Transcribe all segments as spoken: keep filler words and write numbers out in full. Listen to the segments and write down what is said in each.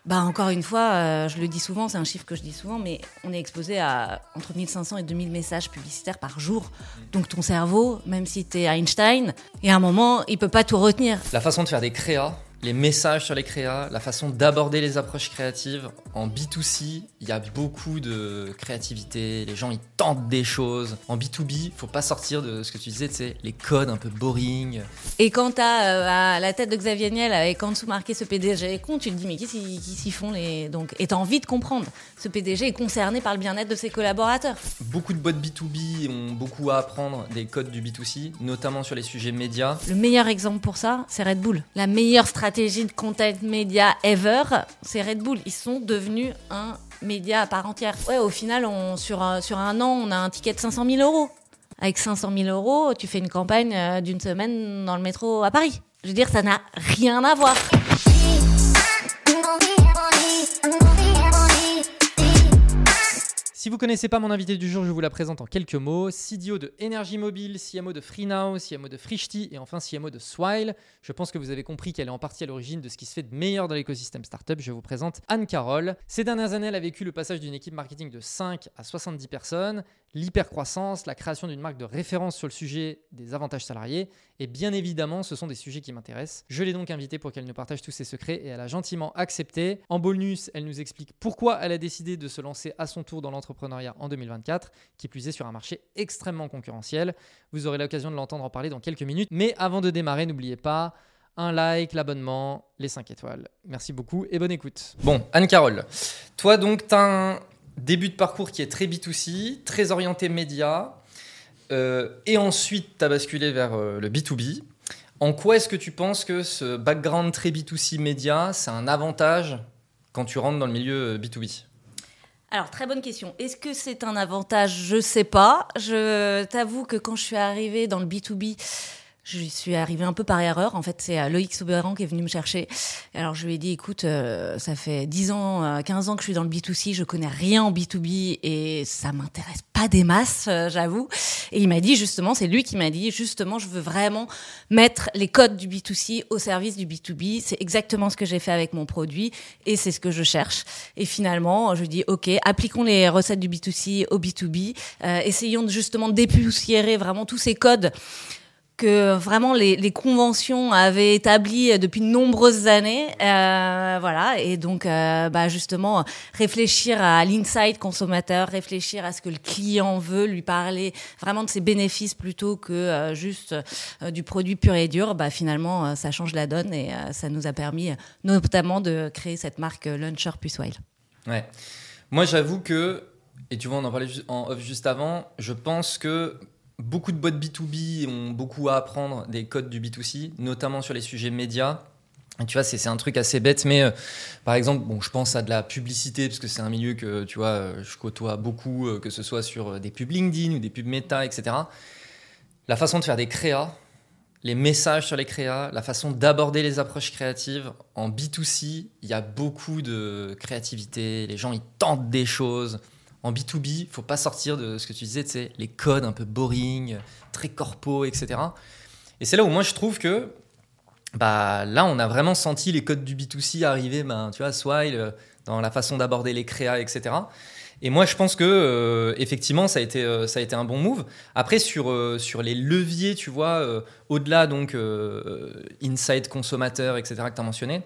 Bah encore une fois, euh, je le dis souvent, c'est un chiffre que je dis souvent, mais on est exposé à entre mille cinq cents et deux mille messages publicitaires par jour. Donc ton cerveau, même si t'es Einstein, et à un moment, il peut pas tout retenir. La façon de faire des créas, les messages sur les créas, la façon d'aborder les approches créatives. En B deux C, il y a beaucoup de créativité, les gens ils tentent des choses. En B deux B, faut pas sortir de ce que tu disais, tu sais, les codes un peu boring. Et quand t'as euh, à la tête de Xavier Niel avec en dessous marqué ce P D G est con, tu te dis mais qu'est-ce qu'ils, qu'est-ce qu'ils font les... Donc, et t'as envie de comprendre. Ce P D G est concerné par le bien-être de ses collaborateurs. Beaucoup de boîtes B deux B ont beaucoup à apprendre des codes du B deux C, notamment sur les sujets médias. Le meilleur exemple pour ça, c'est Red Bull. La meilleure stratégie de content média ever, c'est Red Bull. Ils sont devenus un média à part entière. Ouais, au final, on, sur, un, sur un an, on a un ticket de cinq cent mille euros. Avec cinq cent mille euros, tu fais une campagne d'une semaine dans le métro à Paris. Je veux dire, ça n'a rien à voir. Si vous ne connaissez pas mon invité du jour, je vous la présente en quelques mots. C D O de Énergie Mobile, C M O de FreeNow, C M O de Frishti et enfin C M O de Swile. Je pense que vous avez compris qu'elle est en partie à l'origine de ce qui se fait de meilleur dans l'écosystème startup. Je vous présente Anne Carole. Ces dernières années, elle a vécu le passage d'une équipe marketing de cinq à soixante-dix personnes, l'hypercroissance, la création d'une marque de référence sur le sujet des avantages salariés. Et bien évidemment, ce sont des sujets qui m'intéressent. Je l'ai donc invitée pour qu'elle nous partage tous ses secrets et elle a gentiment accepté. En bonus, elle nous explique pourquoi elle a décidé de se lancer à son tour dans l'entrepreneuriat en deux mille vingt-quatre, qui plus est sur un marché extrêmement concurrentiel. Vous aurez l'occasion de l'entendre en parler dans quelques minutes. Mais avant de démarrer, n'oubliez pas un like, l'abonnement, les cinq étoiles. Merci beaucoup et bonne écoute. Bon, Anne Carole, toi donc, tu as un début de parcours qui est très B deux C, très orienté média. Euh, et ensuite, tu as basculé vers euh, le B deux B. En quoi est-ce que tu penses que ce background très B deux C média, c'est un avantage quand tu rentres dans le milieu B deux B ? Alors, très bonne question. Est-ce que c'est un avantage ? Je sais pas. Je t'avoue que quand je suis arrivée dans le B deux B, je suis arrivée un peu par erreur. En fait, c'est Loïc Soberan qui est venu me chercher. Alors, je lui ai dit, écoute, euh, ça fait dix ans, euh, quinze ans que je suis dans le B deux C, je connais rien en B deux B et ça m'intéresse pas des masses, euh, j'avoue. Et il m'a dit, justement, c'est lui qui m'a dit, justement, je veux vraiment mettre les codes du B deux C au service du B deux B. C'est exactement ce que j'ai fait avec mon produit et c'est ce que je cherche. Et finalement, je dis, OK, appliquons les recettes du B deux C au B deux B. Euh, essayons de, justement de dépoussiérer vraiment tous ces codes que vraiment les, les conventions avaient établi depuis de nombreuses années, euh, voilà, et donc euh, bah justement réfléchir à l'insight consommateur, réfléchir à ce que le client veut, lui parler vraiment de ses bénéfices plutôt que euh, juste euh, du produit pur et dur. Bah finalement, euh, ça change la donne et euh, ça nous a permis euh, notamment de créer cette marque euh, Launcher puis Swile. Ouais, moi j'avoue que, et tu vois, on en parlait en off juste avant, je pense que beaucoup de boîtes B deux B ont beaucoup à apprendre des codes du B deux C, notamment sur les sujets médias. Et tu vois, c'est, c'est un truc assez bête, mais euh, par exemple, bon, je pense à de la publicité, parce que c'est un milieu que tu vois, euh, je côtoie beaucoup, euh, que ce soit sur euh, des pubs LinkedIn ou des pubs Meta, et cetera. La façon de faire des créas, les messages sur les créas, la façon d'aborder les approches créatives. En B deux C, il y a beaucoup de créativité, les gens ils tentent des choses. En B deux B, il ne faut pas sortir de ce que tu disais, tu sais, les codes un peu boring, très corpo, et cetera. Et c'est là où moi je trouve que bah, là, on a vraiment senti les codes du B deux C arriver, ben, tu vois, Swile, dans la façon d'aborder les créas, et cetera. Et moi, je pense que euh, effectivement, ça a été euh, ça a été un bon move. Après, sur euh, sur les leviers, tu vois, euh, au-delà donc euh, insight consommateur, et cetera que tu as mentionné.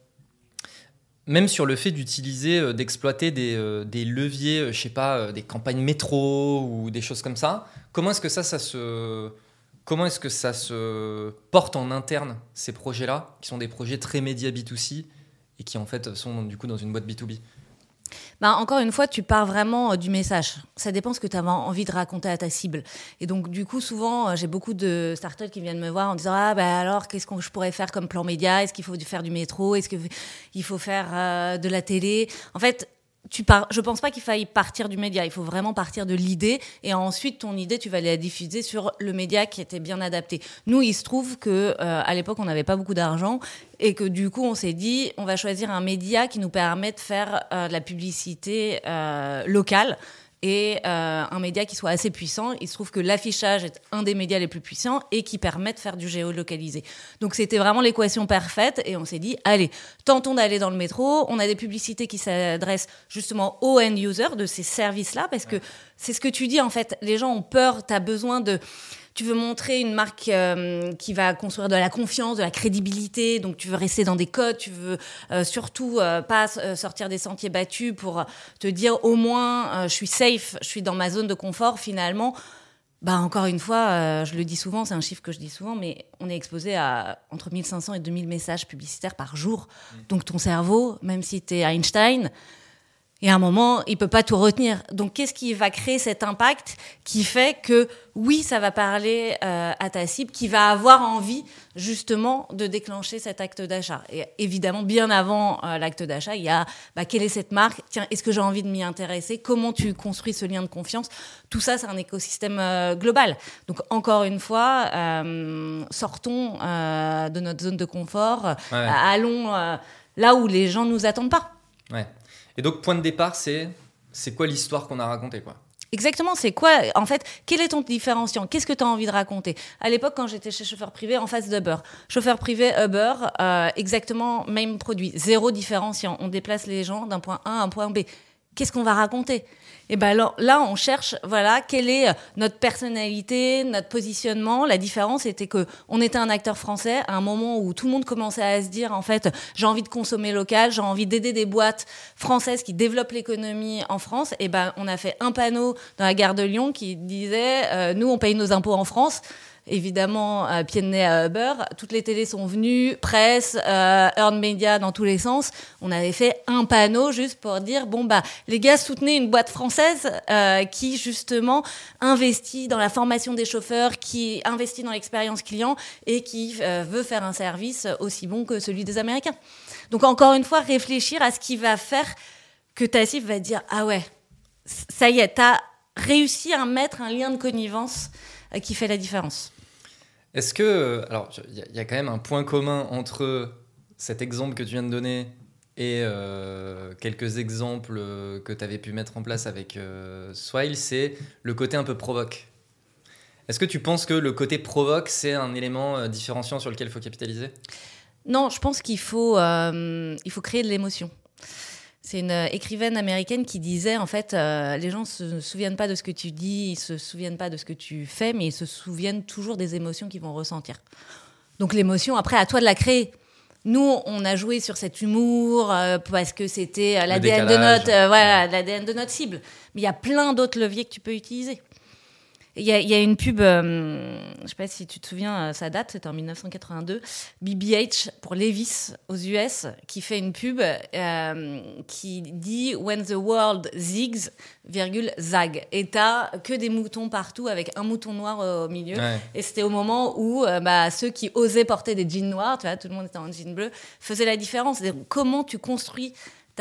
Même sur le fait d'utiliser, euh, d'exploiter des, euh, des leviers, euh, je sais pas, euh, des campagnes métro ou des choses comme ça, comment est-ce que ça, ça se, comment est-ce que ça se porte en interne, ces projets-là, qui sont des projets très médias B deux C et qui en fait sont du coup dans une boîte B deux B ? Bah, encore une fois, tu pars vraiment du message. Ça dépend ce que tu as envie de raconter à ta cible. Et donc, du coup, souvent, j'ai beaucoup de startups qui viennent me voir en disant « Ah, bah alors, qu'est-ce que je pourrais faire comme plan média ? Est-ce qu'il faut faire du métro ? Est-ce qu'il faut faire euh, de la télé ?» En fait, tu pars, je pense pas qu'il faille partir du média. Il faut vraiment partir de l'idée. Et ensuite, ton idée, tu vas la diffuser sur le média qui était bien adapté. Nous, il se trouve que euh, à l'époque, on n'avait pas beaucoup d'argent. Et que du coup, on s'est dit, on va choisir un média qui nous permet de faire euh, de la publicité euh, locale. et euh, un média qui soit assez puissant. Il se trouve que l'affichage est un des médias les plus puissants et qui permet de faire du géolocalisé. Donc c'était vraiment l'équation parfaite et on s'est dit, allez, tentons d'aller dans le métro. On a des publicités qui s'adressent justement aux end-users de ces services-là, parce que c'est ce que tu dis en fait, les gens ont peur, tu as besoin de... Tu veux montrer une marque euh, qui va construire de la confiance, de la crédibilité, donc tu veux rester dans des codes, tu veux euh, surtout euh, pas euh, sortir des sentiers battus pour te dire au moins euh, je suis safe, je suis dans ma zone de confort finalement. Bah encore une fois, euh, je le dis souvent, c'est un chiffre que je dis souvent, mais on est exposé à entre mille cinq cents et deux mille messages publicitaires par jour. Mmh. Donc ton cerveau, même si tu es Einstein, et à un moment, il peut pas tout retenir. Donc, qu'est-ce qui va créer cet impact qui fait que, oui, ça va parler euh, à ta cible, qui va avoir envie, justement, de déclencher cet acte d'achat. Et évidemment, bien avant euh, l'acte d'achat, il y a, bah, quelle est cette marque ? Tiens, est-ce que j'ai envie de m'y intéresser ? Comment tu construis ce lien de confiance ? Tout ça, c'est un écosystème euh, global. Donc, encore une fois, euh, sortons euh, de notre zone de confort, ouais. euh, allons euh, là où les gens nous attendent pas. Ouais. Et donc, point de départ, c'est, c'est quoi l'histoire qu'on a racontée, quoi ? Exactement, c'est quoi, en fait, quel est ton différenciant ? Qu'est-ce que tu as envie de raconter ? À l'époque, quand j'étais chez Chauffeur Privé, en face d'Uber. Chauffeur Privé, Uber, euh, exactement même produit, zéro différenciant. On déplace les gens d'un point A à un point B. Qu'est-ce qu'on va raconter ? Et ben là, là, on cherche, voilà, quelle est notre personnalité, notre positionnement. La différence était que on était un acteur français à un moment où tout le monde commençait à se dire, en fait, j'ai envie de consommer local, j'ai envie d'aider des boîtes françaises qui développent l'économie en France. Et ben, on a fait un panneau dans la gare de Lyon qui disait, euh, nous, on paye nos impôts en France. Évidemment, euh, pied de nez à Uber, toutes les télés sont venues, presse, euh, earned media dans tous les sens. On avait fait un panneau juste pour dire, bon, bah, les gars, soutenez une boîte française euh, qui, justement, investit dans la formation des chauffeurs, qui investit dans l'expérience client et qui euh, veut faire un service aussi bon que celui des Américains. Donc, encore une fois, réfléchir à ce qui va faire que ta cible va dire, ah ouais, ça y est, t'as réussi à mettre un lien de connivence qui fait la différence. Est-ce que, alors, il y, y a quand même un point commun entre cet exemple que tu viens de donner et euh, quelques exemples que tu avais pu mettre en place avec euh, Swile, c'est le côté un peu provoque. Est-ce que tu penses que le côté provoque, c'est un élément euh, différenciant sur lequel il faut capitaliser ? Non, je pense qu'il faut, euh, il faut créer de l'émotion. C'est une écrivaine américaine qui disait, en fait, euh, les gens ne se souviennent pas de ce que tu dis, ils ne se souviennent pas de ce que tu fais, mais ils se souviennent toujours des émotions qu'ils vont ressentir. Donc l'émotion, après, à toi de la créer. Nous, on a joué sur cet humour euh, parce que c'était euh, l'A D N de notre, euh, voilà, l'A D N de notre cible. Mais il y a plein d'autres leviers que tu peux utiliser. Il y, y a une pub, euh, je ne sais pas si tu te souviens, ça date, c'était en dix-neuf cent quatre-vingt-deux, B B H pour Levi's aux U S, qui fait une pub euh, qui dit « When the world zigs, virgule, zag ». Et t'as que des moutons partout avec un mouton noir au milieu. Ouais. Et c'était au moment où euh, bah, ceux qui osaient porter des jeans noirs, tu vois, tout le monde était en jean bleu, faisaient la différence. C'est-à-dire, comment tu construis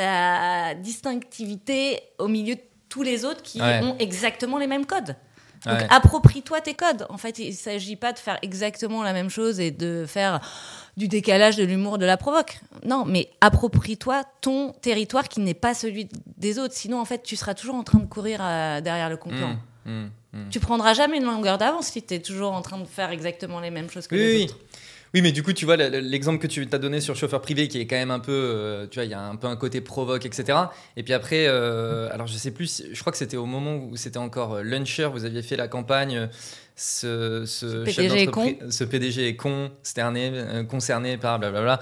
ta distinctivité au milieu de tous les autres qui ouais. ont exactement les mêmes codes. Donc, ouais. approprie-toi tes codes. En fait, il ne s'agit pas de faire exactement la même chose et de faire du décalage, de l'humour, de la provoque. Non, mais approprie-toi ton territoire qui n'est pas celui des autres. Sinon, en fait, tu seras toujours en train de courir euh, derrière le concurrent. Mmh, mmh, mmh. Tu ne prendras jamais une longueur d'avance si tu es toujours en train de faire exactement les mêmes choses que oui, les oui. autres. Oui, mais du coup, tu vois, l'exemple que tu t'as donné sur Chauffeur Privé, qui est quand même un peu, euh, tu vois, il y a un peu un côté provoque, et cetera. Et puis après, euh, alors je sais plus, je crois que c'était au moment où c'était encore Luncher, vous aviez fait la campagne, ce, ce, ce P D G est con. Ce P D G est con, cerné, euh, concerné par blablabla.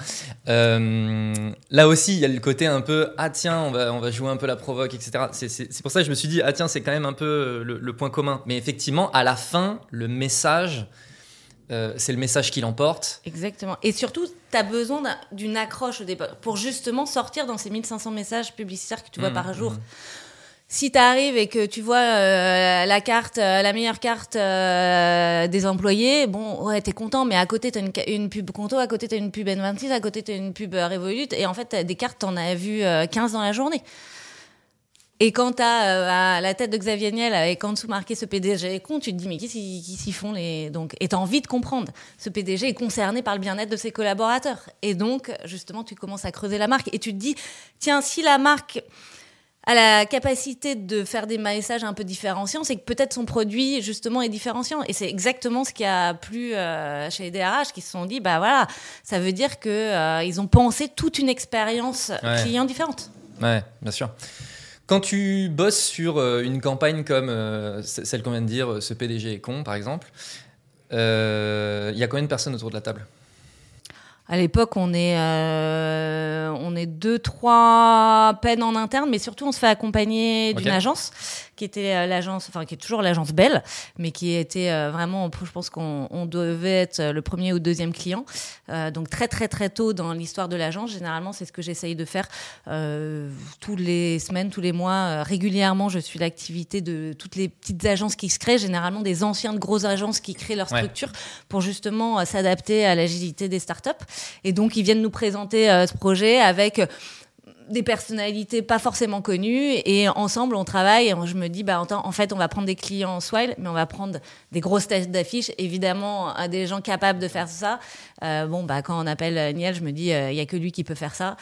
Euh, là aussi, il y a le côté un peu, ah tiens, on va, on va jouer un peu la provoque, et cetera. C'est, c'est, c'est pour ça que je me suis dit, ah tiens, c'est quand même un peu le, le point commun. Mais effectivement, à la fin, le message... Euh, c'est le message qui l'emporte. Exactement. Et surtout, tu as besoin d'un, d'une accroche au départ pour justement sortir dans ces mille cinq cents messages publicitaires que tu vois mmh, par jour. Mmh. Si tu arrives et que tu vois euh, la carte, euh, la meilleure carte euh, des employés, bon, ouais, t'es content, mais à côté, t'as une, une pub Conto, à côté, t'as une pub N vingt-six, à côté, t'as une pub Revolut, et en fait, t'as des cartes, t'en as vu euh, quinze dans la journée. Et quand t'as euh, à la tête de Xavier Niel avec en dessous marqué ce P D G est con, tu te dis mais qu'est-ce qu'ils, qu'est-ce qu'ils font les donc et t'as envie de comprendre. Ce P D G est concerné par le bien-être de ses collaborateurs et donc justement tu commences à creuser la marque et tu te dis tiens si la marque a la capacité de faire des messages un peu différenciants, c'est que peut-être son produit, justement, est différenciant. Et c'est exactement ce qui a plu euh, chez les D R H, qui se sont dit, bah voilà, ça veut dire qu'ils euh, ont pensé toute une expérience ouais. client différente. Ouais, bien sûr. Quand tu bosses sur euh, une campagne comme euh, celle qu'on vient de dire, ce P D G est con, par exemple, il euh, y a combien de personnes autour de la table ? À l'époque, on est, euh, on est deux, trois peines en interne, mais surtout, on se fait accompagner d'une okay. agence qui était euh, l'agence, enfin, qui est toujours l'agence Bell, mais qui était euh, vraiment, je pense qu'on on devait être le premier ou deuxième client. Euh, donc, très, très, très tôt dans l'histoire de l'agence. Généralement, c'est ce que j'essaye de faire euh, toutes les semaines, tous les mois. Euh, régulièrement, je suis l'activité de toutes les petites agences qui se créent, généralement des anciennes grosses agences qui créent leur structure ouais. pour justement euh, s'adapter à l'agilité des startups. Et donc, ils viennent nous présenter euh, ce projet avec euh, des personnalités pas forcément connues. Et ensemble, on travaille. Et je me dis, bah, en fait, on va prendre des clients en Swile, mais on va prendre des grosses têtes d'affiche. Évidemment, euh, des gens capables de faire ça. Euh, bon, bah, quand on appelle Niel, je me dis, il euh, n'y a que lui qui peut faire ça.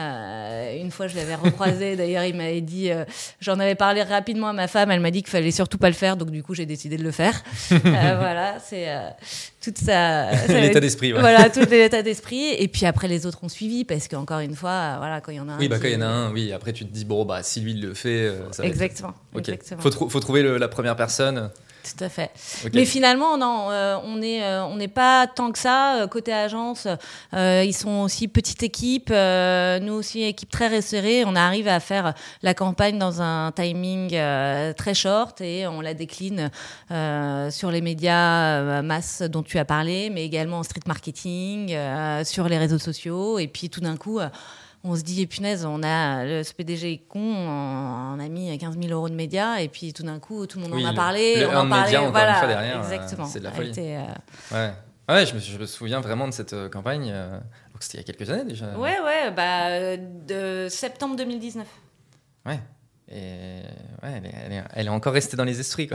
Euh, une fois, je l'avais recroisé. D'ailleurs, il m'avait dit, euh, j'en avais parlé rapidement à ma femme. Elle m'a dit qu'il fallait surtout pas le faire. Donc, du coup, j'ai décidé de le faire. euh, voilà, c'est euh, toute ça. L'état d'esprit, ouais. Voilà, tout l'état d'esprit. Et puis après, les autres ont suivi parce qu'encore une fois, euh, voilà, quand il y en a un. Oui, bah, qui... quand il y en a un, oui. Après, tu te dis, bon, bah, si lui le fait, euh, ça va Exactement. être... okay. Exactement. Faut, tr- faut trouver le, la première personne. Tout à fait. Okay. Mais finalement, non, euh, on est, euh, on n'est pas tant que ça. Côté agence, euh, ils sont aussi petite équipe. Euh, nous aussi, équipe très resserrée. On arrive à faire la campagne dans un timing euh, très short et on la décline euh, sur les médias euh, masse dont tu as parlé, mais également en street marketing, euh, sur les réseaux sociaux. Et puis tout d'un coup... Euh, on se dit, punaise, on a le ce P D G est con, on, on a mis quinze mille euros de médias, et puis tout d'un coup, tout le monde oui, en a parlé. Le, le on en parlait, média, encore voilà, une fois derrière, exactement. Euh, c'est de la folie. Été, euh... Ouais, ouais je, me, je me souviens vraiment de cette euh, campagne. Euh, donc c'était il y a quelques années déjà. Ouais, ouais, bah, de septembre deux mille dix-neuf. Ouais. Et ouais, elle est, elle est, elle est encore restée dans les esprits, quoi.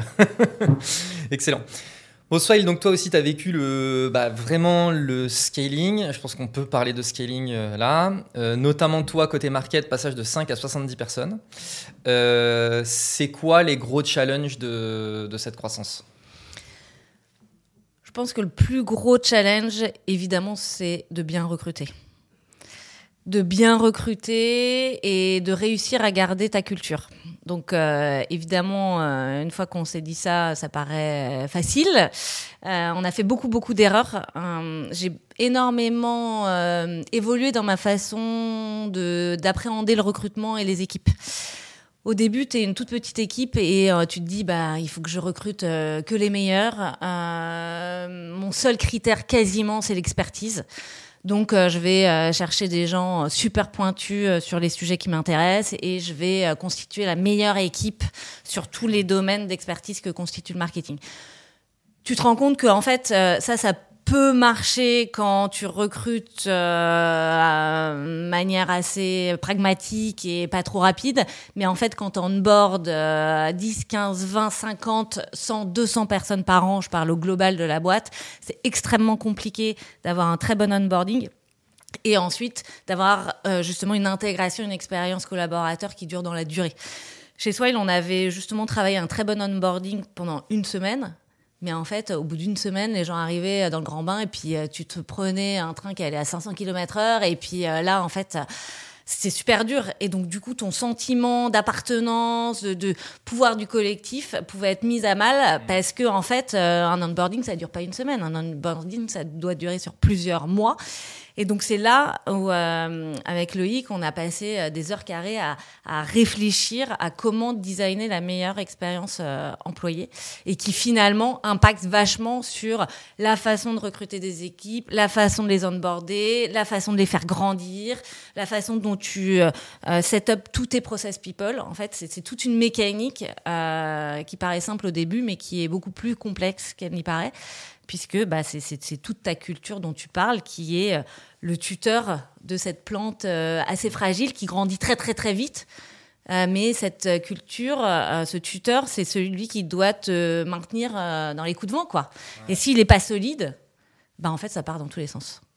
Excellent. Bon, Swile, donc toi aussi, tu as vécu le, bah, vraiment le scaling. Je pense qu'on peut parler de scaling euh, là. Euh, notamment toi, côté market, passage de cinq à soixante-dix personnes. Euh, c'est quoi les gros challenges de, de cette croissance ? Je pense que le plus gros challenge, évidemment, c'est de bien recruter. De bien recruter et de réussir à garder ta culture. Donc, euh, évidemment, euh, une fois qu'on s'est dit ça, ça paraît facile. Euh, on a fait beaucoup, beaucoup d'erreurs. Euh, j'ai énormément euh, évolué dans ma façon de, d'appréhender le recrutement et les équipes. Au début, tu es une toute petite équipe et euh, tu te dis, bah, il faut que je recrute euh, que les meilleurs. Euh, mon seul critère, quasiment, c'est l'expertise. Donc, euh, je vais euh, chercher des gens super pointus euh, sur les sujets qui m'intéressent et je vais euh, constituer la meilleure équipe sur tous les domaines d'expertise que constitue le marketing. Tu te rends compte que en fait, euh, ça, ça peut marcher quand tu recrutes euh, de manière assez pragmatique et pas trop rapide. Mais en fait, quand tu onboard euh, dix, quinze, vingt, cinquante, cent, deux cents personnes par an, je parle au global de la boîte, c'est extrêmement compliqué d'avoir un très bon onboarding. Et ensuite, d'avoir euh, justement une intégration, une expérience collaborateur qui dure dans la durée. Chez Swile, on avait justement travaillé un très bon onboarding pendant une semaine. Mais en fait, au bout d'une semaine, les gens arrivaient dans le grand bain et puis euh, tu te prenais un train qui allait à cinq cents kilomètres heure et puis euh, là, en fait, c'était super dur. Et donc, du coup, ton sentiment d'appartenance, de, de pouvoir du collectif pouvait être mis à mal parce que, en fait, euh, un onboarding, ça ne dure pas une semaine. Un onboarding, ça doit durer sur plusieurs mois. Et donc, c'est là où, euh, avec Loïc, on a passé des heures carrées à, à réfléchir à comment designer la meilleure expérience euh, employée et qui, finalement, impacte vachement sur la façon de recruter des équipes, la façon de les onboarder, la façon de les faire grandir, la façon dont tu euh, set up tous tes process people. En fait, c'est, c'est toute une mécanique euh, qui paraît simple au début, mais qui est beaucoup plus complexe qu'elle n'y paraît. Puisque bah, c'est, c'est, c'est toute ta culture dont tu parles qui est euh, le tuteur de cette plante euh, assez fragile qui grandit très très très vite. Euh, mais cette culture, euh, ce tuteur, c'est celui qui doit te maintenir euh, dans les coups de vent, quoi. Ouais. Et s'il n'est pas solide, bah, en fait, ça part dans tous les sens.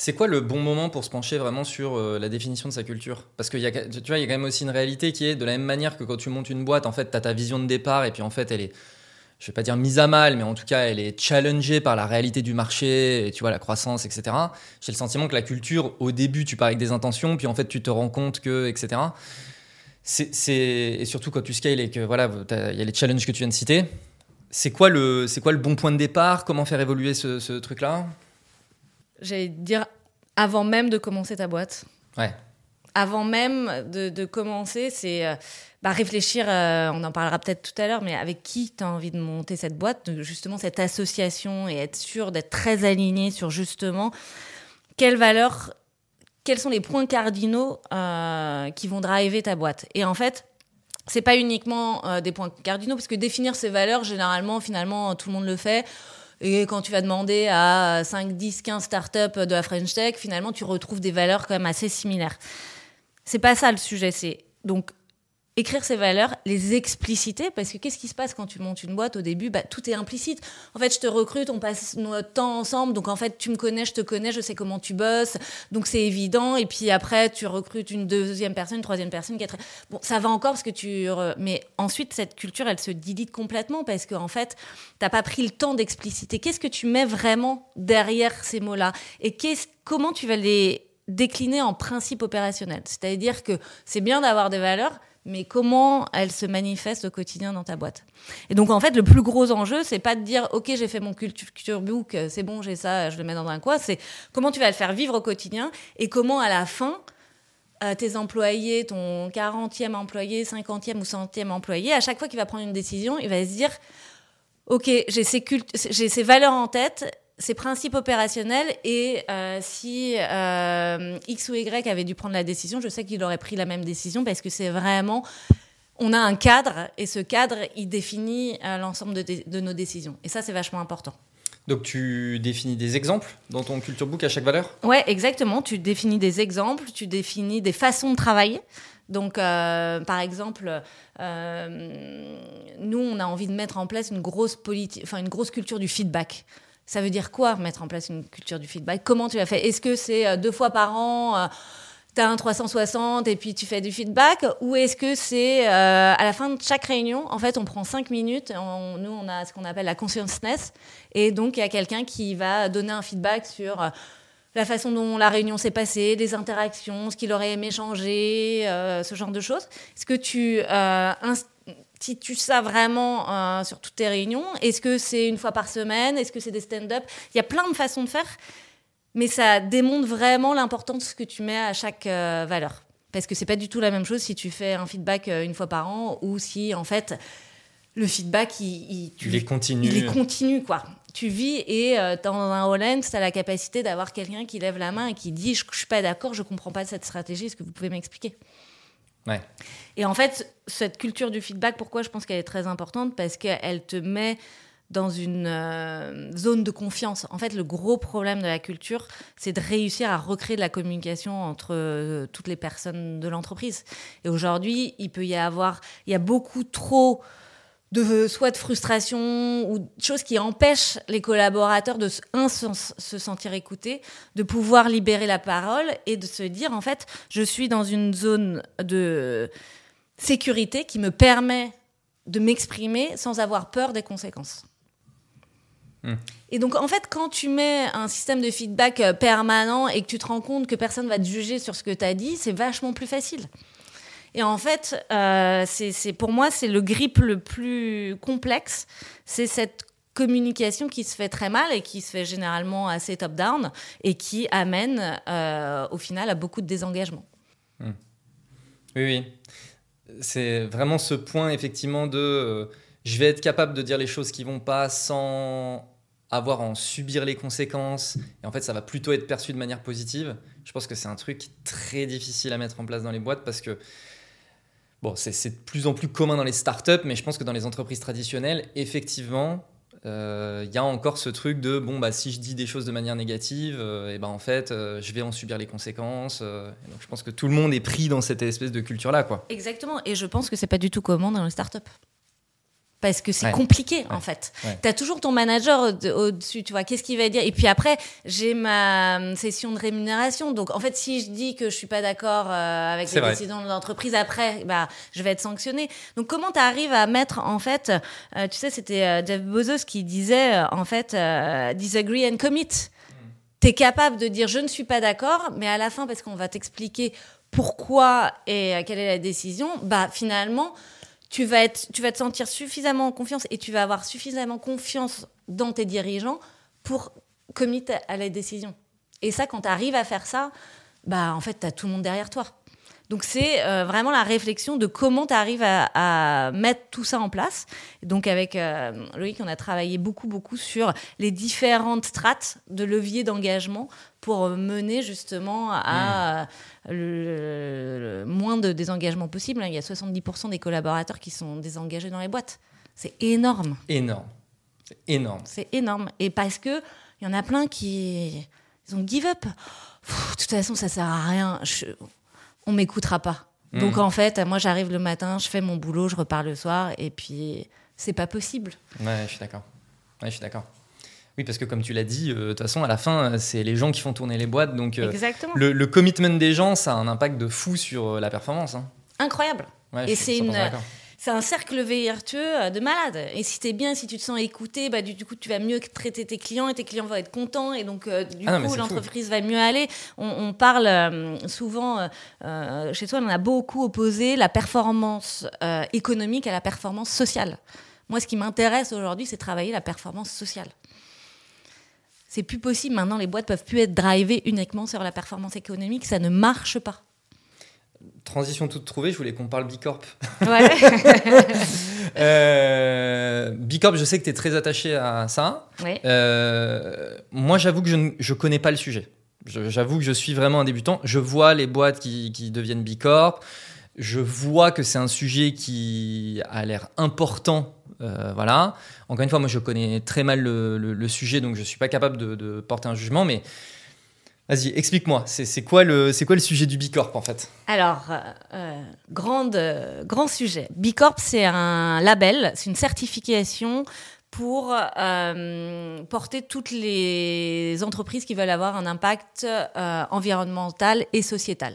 C'est quoi le bon moment pour se pencher vraiment sur euh, la définition de sa culture? Parce qu'il y a, tu vois, il y a quand même aussi une réalité qui est de la même manière que quand tu montes une boîte, en fait, tu as ta vision de départ et puis en fait, elle est, je vais pas dire mise à mal, mais en tout cas, elle est challengée par la réalité du marché, et, tu vois, la croissance, et cetera. J'ai le sentiment que la culture, au début, tu pars avec des intentions, puis en fait, tu te rends compte que, et cetera. C'est, c'est... Et surtout quand tu scales et que voilà, il y a les challenges que tu viens de citer. C'est quoi le, c'est quoi le bon point de départ? Comment faire évoluer ce, ce truc-là? J'allais dire avant même de commencer ta boîte. Ouais. Avant même de, de commencer, c'est euh, bah, réfléchir, euh, on en parlera peut-être tout à l'heure, mais avec qui tu as envie de monter cette boîte, de, justement cette association, et être sûr d'être très aligné sur justement quelles valeurs, quels sont les points cardinaux euh, qui vont driver ta boîte. Et en fait, c'est pas uniquement euh, des points cardinaux, parce que définir ces valeurs, généralement, finalement, tout le monde le fait. Et quand tu vas demander à cinq, dix, quinze startups de la French Tech, finalement, tu retrouves des valeurs quand même assez similaires. C'est pas ça le sujet, c'est donc écrire ces valeurs, les expliciter, parce que qu'est-ce qui se passe quand tu montes une boîte au début? Bah, tout est implicite. En fait, je te recrute, on passe notre temps ensemble, donc en fait, tu me connais, je te connais, je sais comment tu bosses, donc c'est évident. Et puis après, tu recrutes une deuxième personne, une troisième personne, quatrième. Bon, ça va encore parce que tu. Mais ensuite, cette culture, elle se dilite complètement parce qu'en fait, t'as pas pris le temps d'expliciter. Qu'est-ce que tu mets vraiment derrière ces mots-là? Et qu'est-ce... comment tu vas les décliner en principe opérationnel? C'est-à-dire que c'est bien d'avoir des valeurs, mais comment elles se manifestent au quotidien dans ta boîte. Et donc, en fait, le plus gros enjeu, c'est pas de dire « Ok, j'ai fait mon culture book, c'est bon, j'ai ça, je le mets dans un coin ». C'est comment tu vas le faire vivre au quotidien et comment, à la fin, euh, tes employés, ton quarantième employé, cinquantième ou centième employé, à chaque fois qu'il va prendre une décision, il va se dire « Ok, j'ai ces, cult- j'ai ces valeurs en tête ». Ces principes opérationnels et euh, si euh, X ou Y avait dû prendre la décision, je sais qu'il aurait pris la même décision parce que c'est vraiment, on a un cadre et ce cadre, il définit euh, l'ensemble de, de nos décisions. Et ça, c'est vachement important. Donc tu définis des exemples dans ton culture book à chaque valeur? Ouais, exactement. Tu définis des exemples, tu définis des façons de travailler. Donc, euh, par exemple, euh, nous, on a envie de mettre en place une grosse politi- enfin, une grosse culture du feedback. Ça veut dire quoi, mettre en place une culture du feedback? Comment tu l'as fait? Est-ce que c'est deux fois par an, euh, tu as un trois cent soixante et puis tu fais du feedback? Ou est-ce que c'est euh, à la fin de chaque réunion, en fait, on prend cinq minutes, on, nous, on a ce qu'on appelle la consciousness, et donc il y a quelqu'un qui va donner un feedback sur euh, la façon dont la réunion s'est passée, les interactions, ce qu'il aurait aimé changer, euh, ce genre de choses. Est-ce que tu... Euh, inst- Si tu sais vraiment euh, sur toutes tes réunions, est-ce que c'est une fois par semaine? Est-ce que c'est des stand-up? Il y a plein de façons de faire, mais ça démontre vraiment l'importance que tu mets à chaque euh, valeur. Parce que c'est pas du tout la même chose si tu fais un feedback euh, une fois par an ou si, en fait, le feedback, il, il, tu, il est continu. Il est continu, quoi. Tu vis et euh, dans un Holland, tu as la capacité d'avoir quelqu'un qui lève la main et qui dit « Je ne suis pas d'accord, je ne comprends pas cette stratégie, est-ce que vous pouvez m'expliquer ?» Ouais. Et en fait, cette culture du feedback, pourquoi je pense qu'elle est très importante? Parce qu'elle te met dans une euh, zone de confiance. En fait, le gros problème de la culture, c'est de réussir à recréer de la communication entre euh, toutes les personnes de l'entreprise. Et aujourd'hui, il peut y avoir... Il y a beaucoup trop de soit de frustration ou de choses qui empêchent les collaborateurs de un, se sentir écoutés, de pouvoir libérer la parole et de se dire, en fait, je suis dans une zone de sécurité qui me permet de m'exprimer sans avoir peur des conséquences. Mmh. Et donc, en fait, quand tu mets un système de feedback permanent et que tu te rends compte que personne ne va te juger sur ce que tu as dit, c'est vachement plus facile. Et en fait, euh, c'est, c'est, pour moi, c'est le grip le plus complexe. C'est cette communication qui se fait très mal et qui se fait généralement assez top-down et qui amène, euh, au final, à beaucoup de désengagement. Mmh. Oui, oui. C'est vraiment ce point, effectivement, de euh, je vais être capable de dire les choses qui ne vont pas sans avoir à en subir les conséquences. Et en fait, ça va plutôt être perçu de manière positive. Je pense que c'est un truc très difficile à mettre en place dans les boîtes parce que bon, c'est, c'est de plus en plus commun dans les startups, mais je pense que dans les entreprises traditionnelles, effectivement, il euh, y a encore ce truc de bon, bah, si je dis des choses de manière négative, euh, et ben, en fait, euh, je vais en subir les conséquences. Euh, donc je pense que tout le monde est pris dans cette espèce de culture-là, quoi. Exactement. Et je pense que c'est pas du tout commun dans les startups. Parce que c'est Ouais. compliqué, Ouais. en fait. Ouais. Tu as toujours ton manager au- au-dessus, tu vois, qu'est-ce qu'il va dire. Et puis après, j'ai ma hum, session de rémunération. Donc, en fait, si je dis que je suis pas d'accord euh, avec C'est les vrai. décisions de l'entreprise, après, bah, je vais être sanctionnée. Donc, comment tu arrives à mettre, en fait, euh, tu sais, c'était euh, Jeff Bezos qui disait, euh, en fait, euh, disagree and commit. Tu es capable de dire je ne suis pas d'accord, mais à la fin, parce qu'on va t'expliquer pourquoi et euh, quelle est la décision, bah, finalement, tu vas, être, tu vas te sentir suffisamment en confiance et tu vas avoir suffisamment confiance dans tes dirigeants pour commit à la décision. Et ça, quand tu arrives à faire ça, bah, en fait, tu as tout le monde derrière toi. Donc, c'est euh, vraiment la réflexion de comment tu arrives à, à mettre tout ça en place. Donc, avec euh, Loïc, on a travaillé beaucoup, beaucoup sur les différentes strates de levier d'engagement pour mener justement à... Mmh. Le, le, le moins de désengagement possible. Il y a soixante-dix pour cent des collaborateurs qui sont désengagés dans les boîtes. C'est énorme. Énorme. C'est énorme. C'est énorme. Et parce qu'il y en a plein qui ils ont give up. Pff, de toute façon, ça ne sert à rien. Je, on ne m'écoutera pas. Mmh. Donc, en fait, moi, j'arrive le matin, je fais mon boulot, je repars le soir. Et puis, c'est pas possible. Ouais, je suis d'accord. Ouais, je suis d'accord. Oui, parce que comme tu l'as dit, euh, de toute façon, à la fin, c'est les gens qui font tourner les boîtes. Donc, euh, Exactement. Le, le commitment des gens, ça a un impact de fou sur euh, la performance. Hein. Incroyable. Ouais, et c'est, une, d'accord. c'est un cercle vertueux de malade. Et si t'es bien, si tu te sens écouté, bah, du, du coup, tu vas mieux traiter tes clients et tes clients vont être contents. Et donc, euh, du ah coup, non, l'entreprise fou. va mieux aller. On, on parle euh, souvent, euh, chez toi, on a beaucoup opposé la performance euh, économique à la performance sociale. Moi, ce qui m'intéresse aujourd'hui, c'est travailler la performance sociale. C'est plus possible. Maintenant, les boîtes peuvent plus être drivées uniquement sur la performance économique. Ça ne marche pas. Transition toute trouvée, je voulais qu'on parle Bicorp. Ouais. euh, Bicorp, je sais que tu es très attaché à ça. Ouais. Euh, moi, j'avoue que je ne connais pas le sujet. Je, j'avoue que je suis vraiment un débutant. Je vois les boîtes qui, qui deviennent Bicorp. Je vois que c'est un sujet qui a l'air important. Euh, voilà. Encore une fois, moi, je connais très mal le, le, le sujet, donc je ne suis pas capable de, de porter un jugement. Mais vas-y, explique-moi. C'est, c'est, quoi, le, c'est quoi le sujet du Bicorp, en fait ? Alors, euh, grande, euh, grand sujet. Bicorp, c'est un label, c'est une certification pour euh, porter toutes les entreprises qui veulent avoir un impact euh, environnemental et sociétal.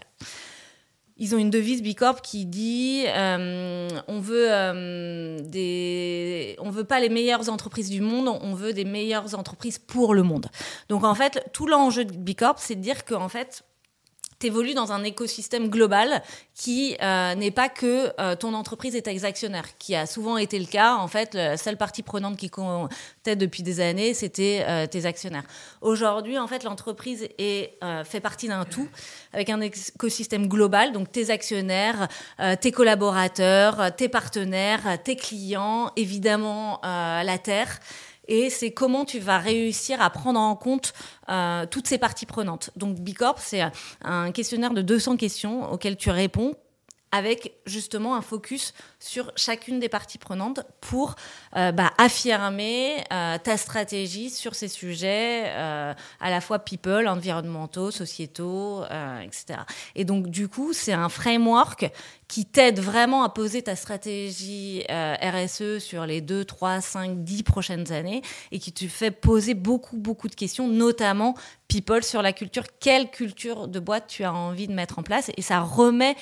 Ils ont une devise Bicorp qui dit euh, on veut euh, des, on veut pas les meilleures entreprises du monde, on veut des meilleures entreprises pour le monde. Donc en fait, tout l'enjeu de Bicorp, c'est de dire que en fait, t'évolues dans un écosystème global qui euh, n'est pas que euh, ton entreprise et tes actionnaires, qui a souvent été le cas. En fait, la seule partie prenante qui comptait depuis des années, c'était euh, tes actionnaires. Aujourd'hui, en fait, l'entreprise est, euh, fait partie d'un tout, avec un écosystème global, donc tes actionnaires, euh, tes collaborateurs, tes partenaires, tes clients, évidemment euh, la terre. Et c'est comment tu vas réussir à prendre en compte euh, toutes ces parties prenantes. Donc, Bicorp, c'est un questionnaire de deux cents questions auxquelles tu réponds avec justement un focus sur chacune des parties prenantes pour euh, bah, affirmer euh, ta stratégie sur ces sujets euh, à la fois people, environnementaux, sociétaux, euh, et cetera. Et donc, du coup, c'est un framework qui t'aide vraiment à poser ta stratégie euh, R S E sur les deux, trois, cinq, dix prochaines années et qui te fait poser beaucoup, beaucoup de questions, notamment people, sur la culture. Quelle culture de boîte tu as envie de mettre en place ? Et ça remet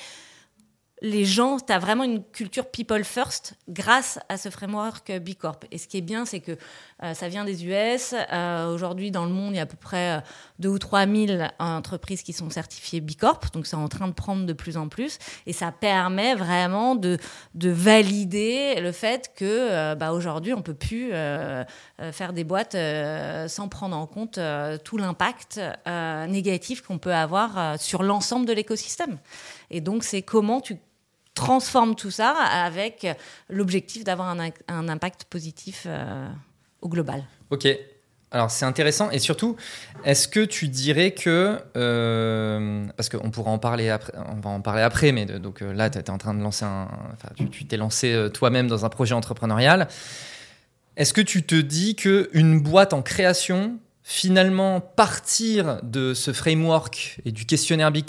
les gens, tu as vraiment une culture people first grâce à ce framework Bicorp. Et ce qui est bien, c'est que euh, ça vient des U S. Euh, aujourd'hui, dans le monde, il y a à peu près deux ou trois mille entreprises qui sont certifiées Bicorp. Donc, c'est en train de prendre de plus en plus. Et ça permet vraiment de, de valider le fait que euh, bah, aujourd'hui, on ne peut plus euh, faire des boîtes euh, sans prendre en compte euh, tout l'impact euh, négatif qu'on peut avoir euh, sur l'ensemble de l'écosystème. Et donc, c'est comment tu transformes tout ça avec l'objectif d'avoir un, un impact positif euh, au global. Ok, alors c'est intéressant. Et surtout, est-ce que tu dirais que... Euh, parce qu'on pourra en parler après, on va en parler après, mais de, donc là, tu es en train de lancer un... Enfin, tu, tu t'es lancé toi-même dans un projet entrepreneurial. Est-ce que tu te dis qu'une boîte en création, finalement, partir de ce framework et du questionnaire Bicorp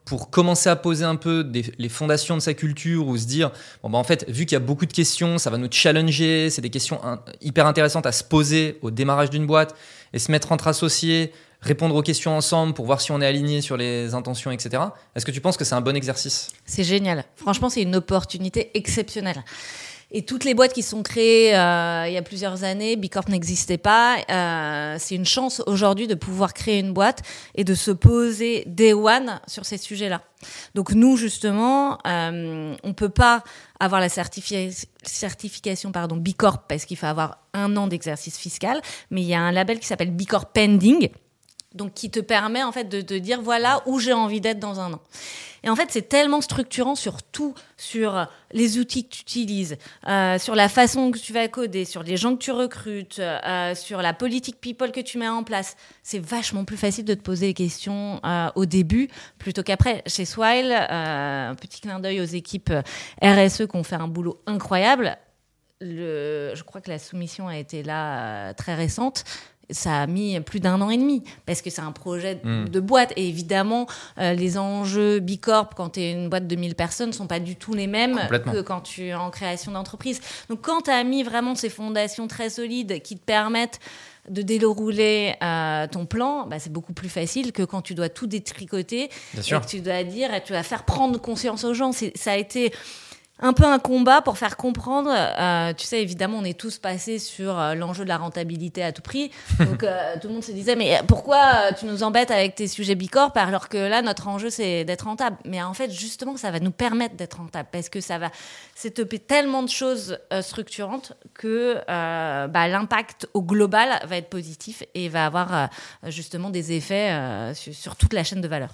pour commencer à poser un peu des, les fondations de sa culture ou se dire, bon, bah, en fait, vu qu'il y a beaucoup de questions, ça va nous challenger, c'est des questions un, hyper intéressantes à se poser au démarrage d'une boîte et se mettre entre associés, répondre aux questions ensemble pour voir si on est aligné sur les intentions, et cetera. Est-ce que tu penses que c'est un bon exercice ? C'est génial. Franchement, c'est une opportunité exceptionnelle. Et toutes les boîtes qui sont créées euh, il y a plusieurs années, Bicorp n'existait pas. Euh, c'est une chance aujourd'hui de pouvoir créer une boîte et de se poser day one sur ces sujets-là. Donc nous, justement, euh, on peut pas avoir la certifi- certification pardon, Bicorp parce qu'il faut avoir un an d'exercice fiscal, mais il y a un label qui s'appelle Bicorp Pending, donc qui te permet en fait de te dire voilà où j'ai envie d'être dans un an. Et en fait, c'est tellement structurant sur tout, sur les outils que tu utilises, euh, sur la façon que tu vas coder, sur les gens que tu recrutes, euh, sur la politique people que tu mets en place. C'est vachement plus facile de te poser des questions euh, au début plutôt qu'après. Chez Swile, euh, un petit clin d'œil aux équipes R S E qui ont fait un boulot incroyable. Le, je crois que la soumission a été là euh, très récente. Ça a mis plus d'un an et demi parce que c'est un projet mmh. de boîte et évidemment euh, les enjeux Bicorp quand tu es une boîte de mille personnes sont pas du tout les mêmes que quand tu es en création d'entreprise. Donc quand tu as mis vraiment ces fondations très solides qui te permettent de dérouler euh, ton plan, bah, c'est beaucoup plus facile que quand tu dois tout détricoter. Bien sûr. Et que tu dois dire et tu vas faire prendre conscience aux gens. C'est, ça a été un peu un combat pour faire comprendre. Euh, tu sais, évidemment, on est tous passés sur euh, l'enjeu de la rentabilité à tout prix. Donc, euh, tout le monde se disait, mais pourquoi tu nous embêtes avec tes sujets Bicorp alors que là, notre enjeu, c'est d'être rentable. Mais en fait, justement, ça va nous permettre d'être rentable parce que ça va s'étoper tellement de choses euh, structurantes que euh, bah, l'impact au global va être positif et va avoir euh, justement des effets euh, sur, sur toute la chaîne de valeur.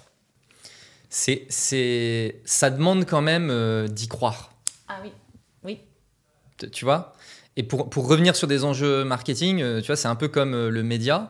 C'est, c'est, ça demande quand même euh, d'y croire. Ah oui, oui. Tu, tu vois ? Et pour, pour revenir sur des enjeux marketing, euh, tu vois, c'est un peu comme euh, le média.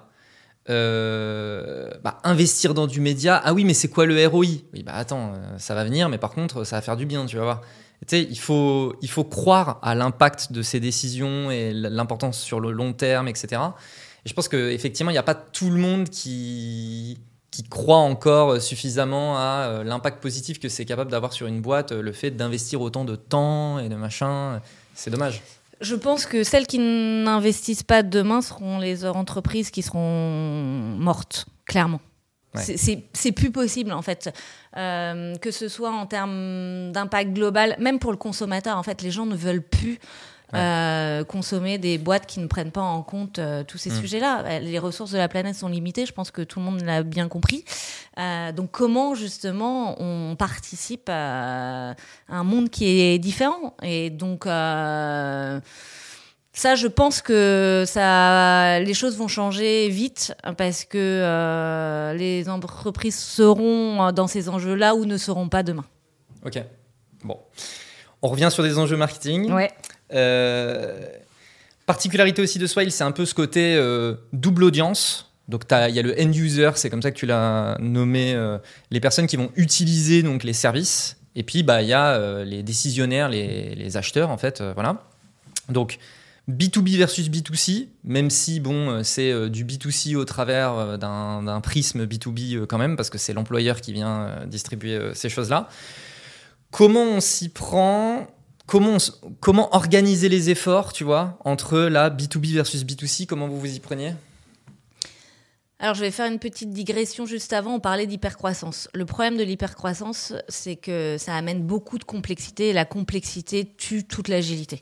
Euh, bah, investir dans du média, ah oui, mais c'est quoi le R O I ? Oui, bah attends, euh, ça va venir, mais par contre, ça va faire du bien, tu vas voir. Tu sais, il faut, il faut croire à l'impact de ces décisions et l'importance sur le long terme, et cetera. Et je pense qu'effectivement, il n'y a pas tout le monde qui... qui croit encore suffisamment à l'impact positif que c'est capable d'avoir sur une boîte, le fait d'investir autant de temps et de machin, c'est dommage. Je pense que celles qui n'investissent pas demain seront les entreprises qui seront mortes, clairement. Ouais. C'est, c'est, c'est plus possible, en fait. Euh, que ce soit en termes d'impact global, même pour le consommateur, en fait, les gens ne veulent plus Ouais. Euh, consommer des boîtes qui ne prennent pas en compte euh, tous ces mmh. sujets-là. Les ressources de la planète sont limitées, je pense que tout le monde l'a bien compris. Euh, donc comment justement on participe à un monde qui est différent ? Et donc euh, ça, je pense que ça, les choses vont changer vite parce que euh, les entreprises seront dans ces enjeux-là ou ne seront pas demain. Ok, bon. On revient sur des enjeux marketing. Ouais. Euh, particularité aussi de Swile, c'est un peu ce côté euh, double audience. Donc il y a le end user, c'est comme ça que tu l'as nommé, euh, les personnes qui vont utiliser donc les services. Et puis bah il y a euh, les décisionnaires, les, les acheteurs en fait, euh, voilà. Donc B deux B versus B deux C, même si bon c'est euh, du B deux C au travers euh, d'un, d'un prisme B deux B euh, quand même, parce que c'est l'employeur qui vient euh, distribuer euh, ces choses-là. Comment on s'y prend ? Comment, on, comment organiser les efforts, tu vois, entre la B deux B versus B deux C ? Comment vous vous y preniez ? Alors, je vais faire une petite digression juste avant. On parlait d'hypercroissance. Le problème de l'hypercroissance, c'est que ça amène beaucoup de complexité et la complexité tue toute l'agilité.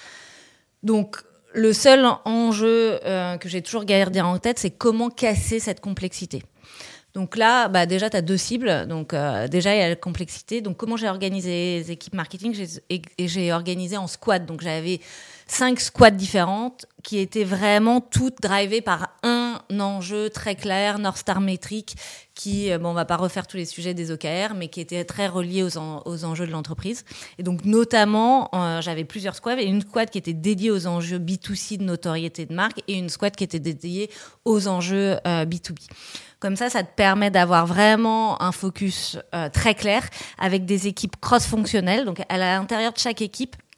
Donc, le seul enjeu euh, que j'ai toujours gardé en tête, c'est comment casser cette complexité. Donc là, bah déjà, tu as deux cibles. Donc euh, déjà, il y a la complexité. Donc comment j'ai organisé les équipes marketing ? j'ai, et, et j'ai organisé en squad. Donc j'avais cinq squads différentes qui étaient vraiment toutes drivées par un enjeu très clair, North Star métrique, qui, bon, on va pas refaire tous les sujets des O K R, mais qui était très relié aux, en, aux enjeux de l'entreprise. Et donc notamment, euh, j'avais plusieurs squads, et une squad qui était dédiée aux enjeux B deux C de notoriété de marque, et une squad qui était dédiée aux enjeux euh, B deux B. Comme ça, ça te permet d'avoir vraiment un focus euh, très clair avec des équipes cross-fonctionnelles. Donc, à l'intérieur de chaque équipe,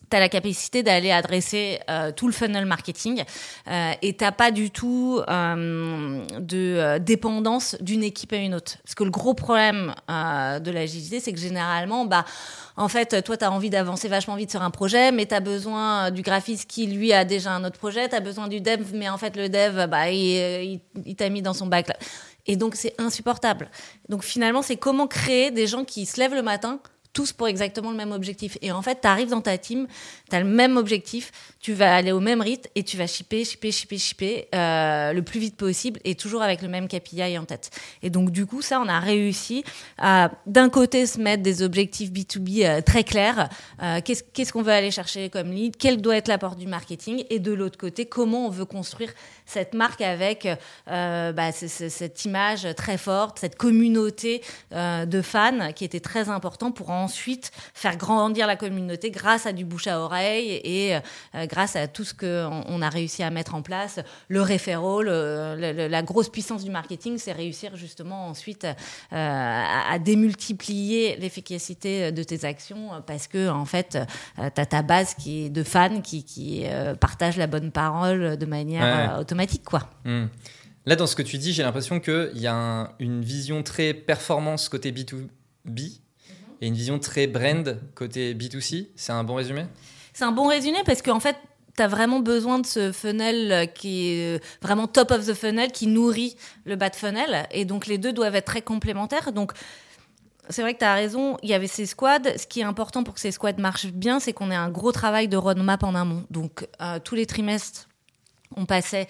tu as la capacité d'aller adresser euh, tout le funnel marketing euh, et tu n'as pas du tout euh, de euh, dépendance d'une équipe à une autre. Parce que le gros problème euh, de l'agilité, c'est que généralement, bah, en fait, toi, tu as envie d'avancer vachement vite sur un projet, mais tu as besoin du graphiste qui, lui, a déjà un autre projet. Tu as besoin du dev, mais en fait, le dev, bah, il, il, il t'a mis dans son backlog. Et donc, c'est insupportable. Donc, finalement, c'est comment créer des gens qui se lèvent le matin tous pour exactement le même objectif. Et en fait, tu arrives dans ta team, tu as le même objectif, tu vas aller au même rythme et tu vas shipper, shipper, shipper, shipper euh, le plus vite possible et toujours avec le même K P I en tête. Et donc, du coup, ça, on a réussi à, d'un côté, se mettre des objectifs B deux B euh, très clairs. Euh, qu'est-ce, qu'est-ce qu'on veut aller chercher comme lead? Quel doit être l'apport du marketing? Et de l'autre côté, comment on veut construire cette marque avec euh, bah, c'est, c'est, cette image très forte, cette communauté euh, de fans qui était très important pour en ensuite faire grandir la communauté grâce à du bouche à oreille et euh, grâce à tout ce qu'on on a réussi à mettre en place. Le referral, le, le, la grosse puissance du marketing, c'est réussir justement ensuite euh, à, à démultiplier l'efficacité de tes actions parce que en fait, euh, tu as ta base qui est de fans qui, qui euh, partagent la bonne parole de manière ouais. euh, automatique, quoi. Mmh. Là, dans ce que tu dis, j'ai l'impression qu'il y a un, une vision très performance côté B deux B et une vision très brand côté B deux C. C'est un bon résumé? C'est un bon résumé parce qu'en fait, tu as vraiment besoin de ce funnel qui est vraiment top of the funnel, qui nourrit le bas de funnel. Et donc, les deux doivent être très complémentaires. Donc, c'est vrai que tu as raison, il y avait ces squads. Ce qui est important pour que ces squads marchent bien, c'est qu'on ait un gros travail de roadmap en amont. Donc, euh, tous les trimestres, on passait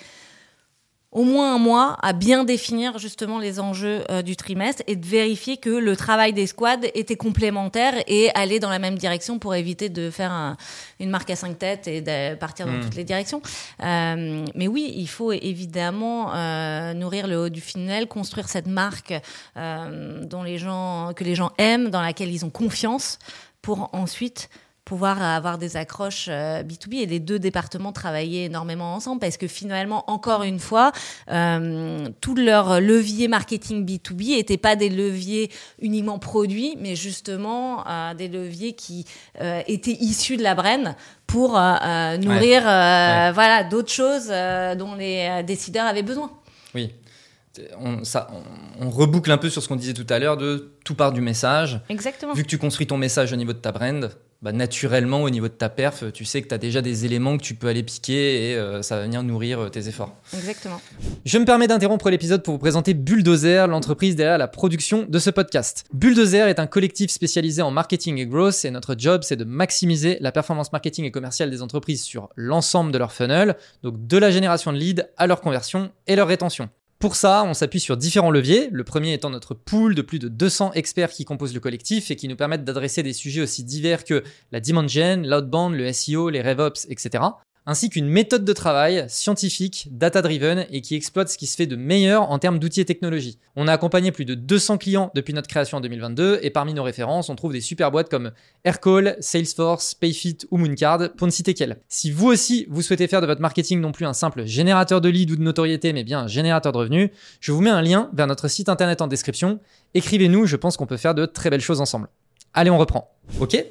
au moins un mois à bien définir justement les enjeux euh, du trimestre et de vérifier que le travail des squads était complémentaire et allait dans la même direction pour éviter de faire un, une marque à cinq têtes et de partir dans mmh. toutes les directions. Euh, mais oui, il faut évidemment euh, nourrir le haut du funnel, construire cette marque euh, dont les gens, que les gens aiment, dans laquelle ils ont confiance pour ensuite pouvoir avoir des accroches euh, B deux B et les deux départements travailler énormément ensemble parce que finalement, encore une fois, euh, tout leur levier marketing B deux B n'étaient pas des leviers uniquement produits, mais justement euh, des leviers qui euh, étaient issus de la brain pour euh, euh, nourrir ouais. Euh, ouais. Voilà, d'autres choses euh, dont les euh, décideurs avaient besoin. Oui. On, ça, on, on reboucle un peu sur ce qu'on disait tout à l'heure de tout part du message. Exactement. Vu que tu construis ton message au niveau de ta brand, bah naturellement, au niveau de ta perf, tu sais que tu as déjà des éléments que tu peux aller piquer et euh, ça va venir nourrir euh, tes efforts. Exactement. Je me permets d'interrompre l'épisode pour vous présenter Bulldozer, l'entreprise derrière la production de ce podcast. Bulldozer est un collectif spécialisé en marketing et growth et notre job, c'est de maximiser la performance marketing et commerciale des entreprises sur l'ensemble de leur funnel, donc de la génération de leads à leur conversion et leur rétention. Pour ça, on s'appuie sur différents leviers, le premier étant notre pool de plus de deux cents experts qui composent le collectif et qui nous permettent d'adresser des sujets aussi divers que la demand gen, l'outbound, le S E O, les RevOps, et cetera, ainsi qu'une méthode de travail scientifique, data-driven et qui exploite ce qui se fait de meilleur en termes d'outils et technologies. On a accompagné plus de deux cents clients depuis notre création en deux mille vingt-deux et parmi nos références, on trouve des super boîtes comme Aircall, Salesforce, Payfit ou Mooncard, pour ne citer qu'elles. Si vous aussi, vous souhaitez faire de votre marketing non plus un simple générateur de leads ou de notoriété, mais bien un générateur de revenus, je vous mets un lien vers notre site internet en description. Écrivez-nous, je pense qu'on peut faire de très belles choses ensemble. Allez, on reprend. Ok.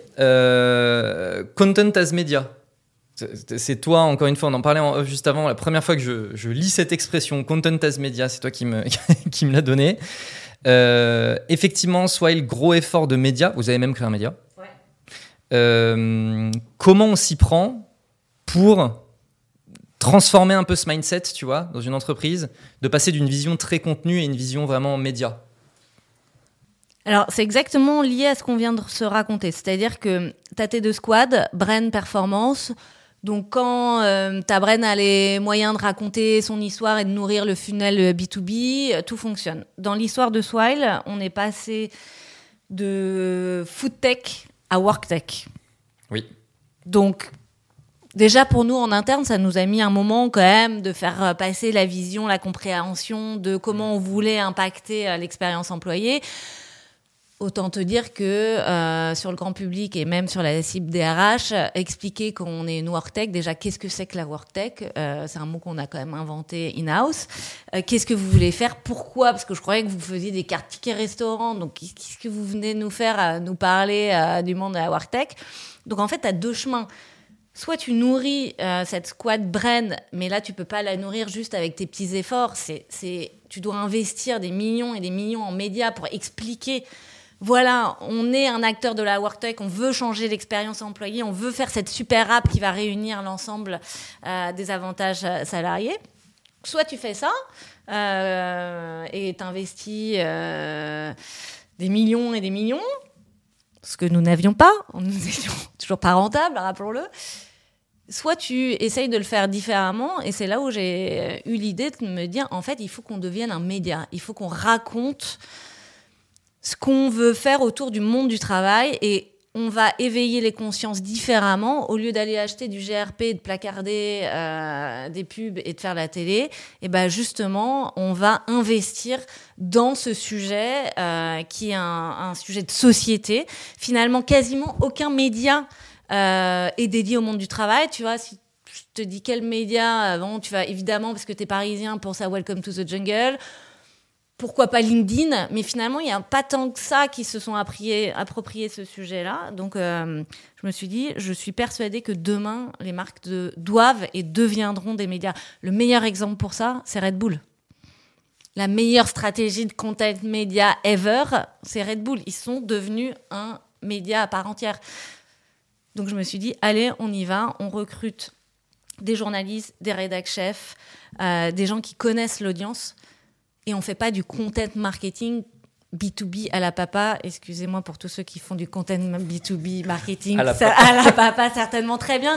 Euh, content as media. C'est toi, encore une fois, on en parlait en off juste avant, la première fois que je, je lis cette expression, content as media, c'est toi qui me, qui me l'a donné. Euh, effectivement, Swile, gros effort de média, vous avez même créé un média. Ouais. Euh, comment on s'y prend pour transformer un peu ce mindset, tu vois, dans une entreprise, de passer d'une vision très contenue à une vision vraiment média? Alors, c'est exactement lié à ce qu'on vient de se raconter. C'est-à-dire que tu as tes deux squads, brain, performance. Donc, quand euh, ta brain a les moyens de raconter son histoire et de nourrir le funnel B deux B, tout fonctionne. Dans l'histoire de Swile, on est passé de food tech à work tech. Oui. Donc, déjà, pour nous, en interne, ça nous a mis un moment quand même de faire passer la vision, la compréhension de comment on voulait impacter l'expérience employée. Autant te dire que euh, sur le grand public et même sur la cible des R H, expliquer qu'on est une work-tech, déjà, qu'est-ce que c'est que la work-tech ? euh, C'est un mot qu'on a quand même inventé in-house. Euh, qu'est-ce que vous voulez faire ? Pourquoi ? Parce que je croyais que vous faisiez des cartes tickets restaurants. Donc, qu'est-ce que vous venez nous faire, à nous parler euh, du monde de la work-tech ? Donc, en fait, tu as deux chemins. soit tu nourris euh, cette squad brain, mais là, tu peux pas la nourrir juste avec tes petits efforts. C'est, c'est, tu dois investir des millions et des millions en médias pour expliquer. Voilà, on est un acteur de la WorkTech, on veut changer l'expérience employée, on veut faire cette super app qui va réunir l'ensemble euh, des avantages salariés. Soit tu fais ça euh, et t'investis euh, des millions et des millions, ce que nous n'avions pas, nous n'étions toujours pas rentables, rappelons-le. Soit tu essayes de le faire différemment, et c'est là où j'ai eu l'idée de me dire, en fait, il faut qu'on devienne un média, il faut qu'on raconte ce qu'on veut faire autour du monde du travail, et on va éveiller les consciences différemment. Au lieu d'aller acheter du G R P, de placarder euh, des pubs et de faire la télé, et ben justement, on va investir dans ce sujet euh, qui est un, un sujet de société. Finalement, quasiment aucun média euh, est dédié au monde du travail. Tu vois, si je te dis quel média, bon, tu vas évidemment, parce que tu es parisien, pour ça Welcome to the Jungle. Pourquoi pas LinkedIn, mais finalement, il n'y a pas tant que ça qui se sont appropriés, appropriés ce sujet-là. Donc, euh, je me suis dit, je suis persuadée que demain, les marques de, doivent et deviendront des médias. Le meilleur exemple pour ça, c'est Red Bull. La meilleure stratégie de content média ever, c'est Red Bull. Ils sont devenus un média à part entière. Donc, je me suis dit, allez, on y va, on recrute des journalistes, des rédac chefs, euh, des gens qui connaissent l'audience. Et on ne fait pas du content marketing B deux B à la papa. Excusez-moi pour tous ceux qui font du content B deux B marketing. À la ça, papa. à la papa, certainement très bien.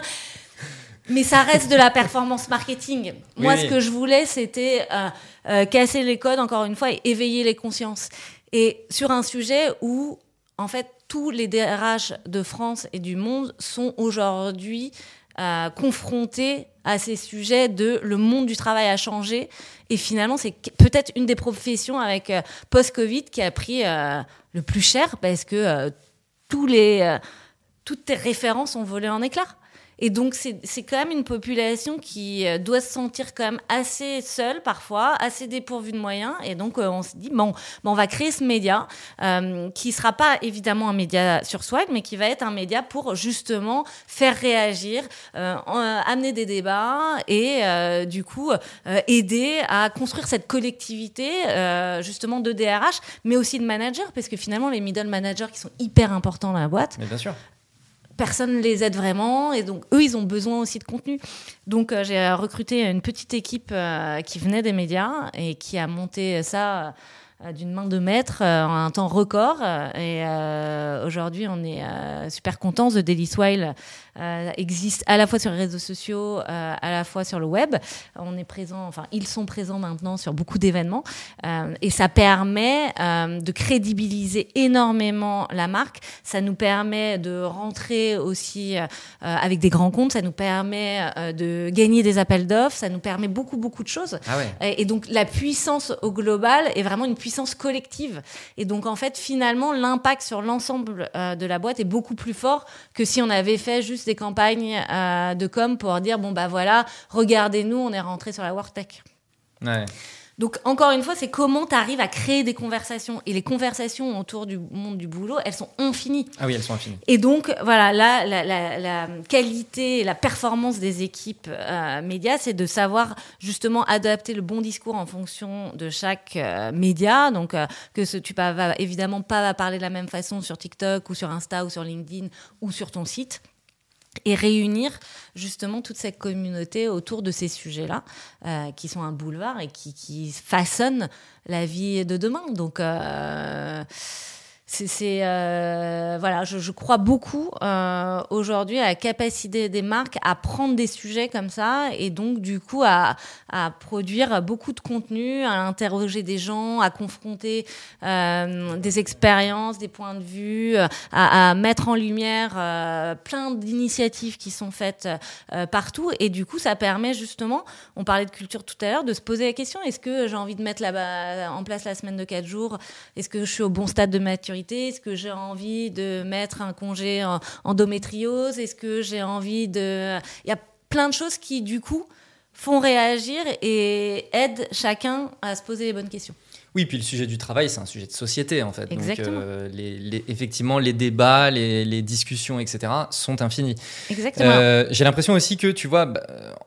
Mais ça reste de la performance marketing. Moi, oui, ce oui. que je voulais, c'était euh, euh, casser les codes, encore une fois, et éveiller les consciences. Et sur un sujet où, en fait, tous les D R H de France et du monde sont aujourd'hui euh, confrontés à ces sujets de le monde du travail a changé. Et finalement, c'est peut-être une des professions avec euh, post-Covid qui a pris euh, le plus cher parce que euh, tous les, euh, toutes tes références ont volé en éclats. Et donc, c'est, c'est quand même une population qui euh, doit se sentir quand même assez seule parfois, assez dépourvue de moyens. Et donc, euh, on se dit, bon, bon, on va créer ce média euh, qui ne sera pas évidemment un média sur Swag, mais qui va être un média pour justement faire réagir, euh, en, euh, amener des débats et euh, du coup, euh, aider à construire cette collectivité euh, justement de D R H, mais aussi de managers, parce que finalement, les middle managers qui sont hyper importants dans la boîte, Mais bien sûr. personne ne les aide vraiment et donc eux ils ont besoin aussi de contenu. Donc euh, j'ai recruté une petite équipe euh, qui venait des médias et qui a monté ça euh, d'une main de maître euh, en un temps record et euh, aujourd'hui on est euh, super contents. The Daily Swile euh, existe à la fois sur les réseaux sociaux, euh, à la fois sur le web. On est présent, enfin ils sont présents maintenant sur beaucoup d'événements euh, et ça permet euh, de crédibiliser énormément la marque. Ça nous permet de rentrer aussi euh, avec des grands comptes, ça nous permet euh, de gagner des appels d'offres, ça nous permet beaucoup beaucoup de choses. Ah ouais. Et, et donc la puissance au global est vraiment une puissance collective. Et donc en fait finalement l'impact sur l'ensemble euh, de la boîte est beaucoup plus fort que si on avait fait juste des campagnes euh, de com pour dire bon bah voilà, regardez-nous, on est rentré sur la WorkTech. Ouais. Donc, encore une fois, c'est comment tu arrives à créer des conversations. Et les conversations autour du monde du boulot, elles sont infinies. Ah oui, elles sont infinies. Et donc, voilà, là, la, la, la qualité et la performance des équipes euh, médias, c'est de savoir justement adapter le bon discours en fonction de chaque euh, média. Donc, euh, que ce, tu vas, vas évidemment pas parler de la même façon sur TikTok ou sur Insta ou sur LinkedIn ou sur ton site. Et réunir justement toute cette communauté autour de ces sujets-là, euh, qui sont un boulevard et qui, qui façonnent la vie de demain. Donc, euh, c'est, c'est euh, voilà, je, je crois beaucoup euh, aujourd'hui à la capacité des marques à prendre des sujets comme ça et donc du coup à, à produire beaucoup de contenu, à interroger des gens, à confronter euh, des expériences, des points de vue, à, à mettre en lumière euh, plein d'initiatives qui sont faites euh, partout et du coup ça permet justement, on parlait de culture tout à l'heure, de se poser la question, est-ce que j'ai envie de mettre là-bas en place la semaine de quatre jours, est-ce que je suis au bon stade de maturité? Est-ce que j'ai envie de mettre un congé en endométriose? Est-ce que j'ai envie de... Il y a plein de choses qui, du coup, font réagir et aident chacun à se poser les bonnes questions. Oui, puis le sujet du travail, c'est un sujet de société, en fait. Exactement. Donc, euh, les, les, effectivement, les débats, les, les discussions, et cetera, sont infinis. Exactement. Euh, j'ai l'impression aussi que, tu vois, bah,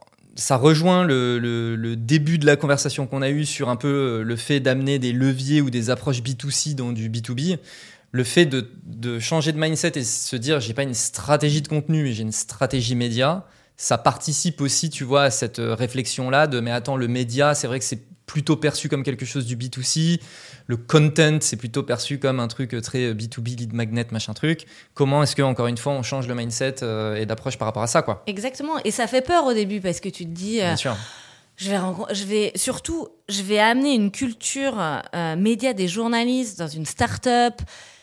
ça rejoint le, le, le début de la conversation qu'on a eue sur un peu le fait d'amener des leviers ou des approches B deux C dans du B deux B. Le fait de, de changer de mindset et se dire, j'ai pas une stratégie de contenu, mais j'ai une stratégie média, ça participe aussi, tu vois, à cette réflexion-là de, mais attends, le média, c'est vrai que c'est plutôt perçu comme quelque chose du B deux C. Le content, c'est plutôt perçu comme un truc très B deux B, lead magnet, machin truc. Comment est-ce que, encore une fois, on change le mindset euh, et d'approche par rapport à ça, quoi? Exactement. Et ça fait peur au début parce que tu te dis, euh, Bien sûr. je vais, renco- je vais surtout, je vais amener une culture euh, média des journalistes dans une start-up,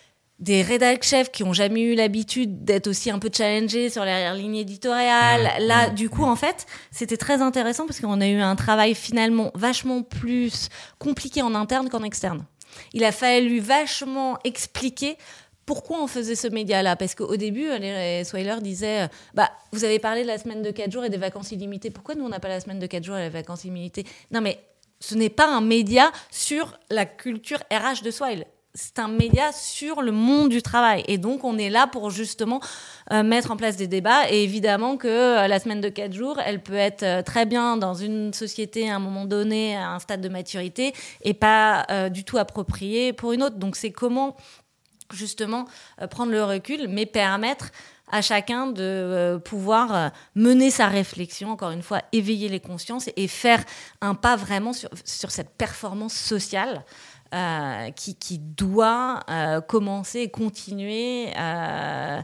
des rédac chefs qui ont jamais eu l'habitude d'être aussi un peu challengés sur la ligne éditoriale. Mmh, Là, mmh, du coup, mmh. en fait, c'était très intéressant parce qu'on a eu un travail finalement vachement plus compliqué en interne qu'en externe. Il a fallu vachement expliquer pourquoi on faisait ce média-là. Parce qu'au début, les Swiler disaient bah, « Vous avez parlé de la semaine de quatre jours et des vacances illimitées. Pourquoi nous, on n'a pas la semaine de quatre jours et les vacances illimitées ?» Non, mais ce n'est pas un média sur la culture R H de Swile. C'est un média sur le monde du travail. Et donc, on est là pour justement euh, mettre en place des débats. Et évidemment que euh, la semaine de quatre jours, elle peut être euh, très bien dans une société à un moment donné, à un stade de maturité, et pas euh, du tout appropriée pour une autre. Donc, c'est comment, justement, euh, prendre le recul, mais permettre à chacun de euh, pouvoir euh, mener sa réflexion, encore une fois, éveiller les consciences et faire un pas vraiment sur, sur cette performance sociale Euh, qui, qui doit euh, commencer et continuer euh,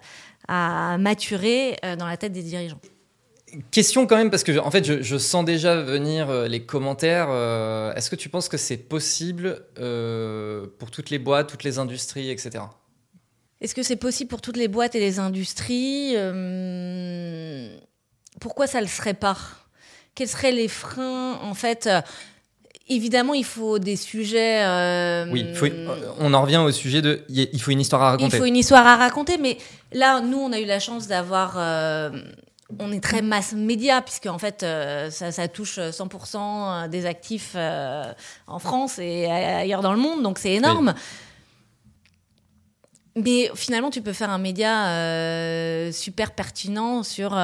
à maturer euh, dans la tête des dirigeants. Question quand même, parce que en fait, je, je sens déjà venir euh, les commentaires. Euh, est-ce que tu penses que c'est possible euh, pour toutes les boîtes, toutes les industries, et cetera? Est-ce que c'est possible pour toutes les boîtes et les industries euh, Pourquoi ça ne le serait pas? Quels seraient les freins, en fait? Évidemment, il faut des sujets... Euh, oui, faut, on en revient au sujet de... Il faut une histoire à raconter. Il faut une histoire à raconter, mais là, nous, on a eu la chance d'avoir... Euh, on est très mass média, puisque en fait, euh, ça, ça touche cent pour cent des actifs euh, en France et ailleurs dans le monde, donc c'est énorme. Oui. Mais finalement, tu peux faire un média euh, super pertinent sur euh,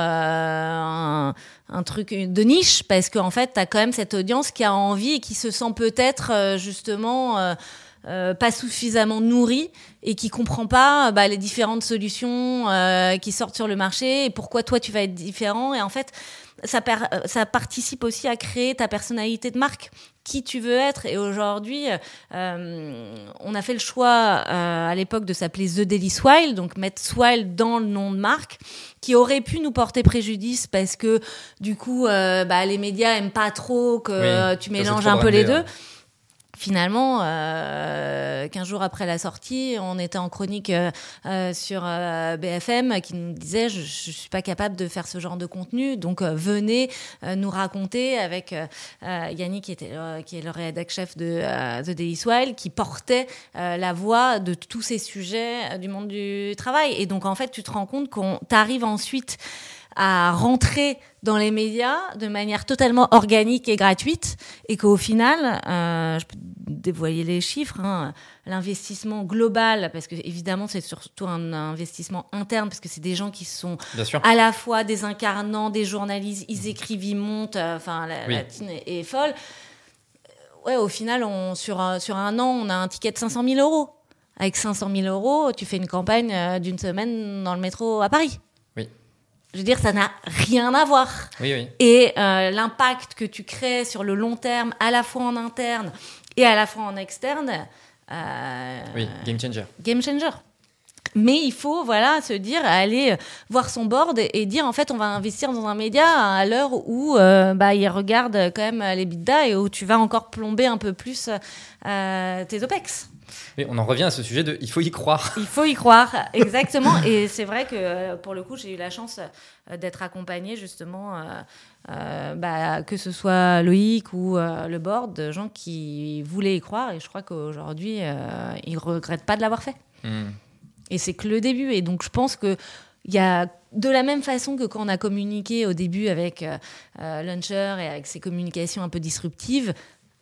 un, un truc de niche, parce qu'en fait, tu as quand même cette audience qui a envie et qui se sent peut-être euh, justement euh, euh, pas suffisamment nourrie et qui comprend pas bah, les différentes solutions euh, qui sortent sur le marché et pourquoi toi, tu vas être différent. Et en fait, ça, per- ça participe aussi à créer ta personnalité de marque, qui tu veux être. Et aujourd'hui, euh, on a fait le choix euh, à l'époque de s'appeler The Daily Swile, donc mettre Swile dans le nom de marque, qui aurait pu nous porter préjudice parce que du coup, euh, bah, les médias aiment pas trop que oui, tu mélanges un peu les deux. Ouais. Finalement, euh, quinze jours après la sortie, on était en chronique euh, euh, sur euh, B F M qui nous disait « Je ne suis pas capable de faire ce genre de contenu, donc euh, venez euh, nous raconter » avec euh, Yannick, qui, était, euh, qui est le rédac chef de euh, The Daily Swile, qui portait euh, la voix de tous ces sujets euh, du monde du travail. Et donc, en fait, tu te rends compte qu'on t'arrive ensuite à rentrer dans les médias de manière totalement organique et gratuite, et qu'au final, euh, je peux dévoiler les chiffres, hein, l'investissement global, parce que évidemment c'est surtout un investissement interne, parce que c'est des gens qui sont à la fois des incarnants, des journalistes, ils écrivent, ils montent, enfin la, oui. la team est, est folle. Ouais, au final, on, sur, un, sur un an, on a un ticket de cinq cent mille euros. Avec cinq cent mille euros, tu fais une campagne d'une semaine dans le métro à Paris. Je veux dire, ça n'a rien à voir. Oui, oui. Et euh, l'impact que tu crées sur le long terme, à la fois en interne et à la fois en externe... Euh, oui, game changer. Game changer. Mais il faut voilà, se dire, aller voir son board et, et dire, en fait, on va investir dans un média à l'heure où euh, bah, il regarde quand même les bidas et où tu vas encore plomber un peu plus euh, tes OPEX. Oui, on en revient à ce sujet de il faut y croire. Il faut y croire, exactement. Et c'est vrai que pour le coup, j'ai eu la chance d'être accompagnée justement, euh, euh, bah, que ce soit Loïc ou euh, le board, de gens qui voulaient y croire. Et je crois qu'aujourd'hui, euh, ils ne regrettent pas de l'avoir fait. Mmh. Et c'est que le début. Et donc, je pense qu'il y a, de la même façon que quand on a communiqué au début avec euh, Launcher et avec ses communications un peu disruptives,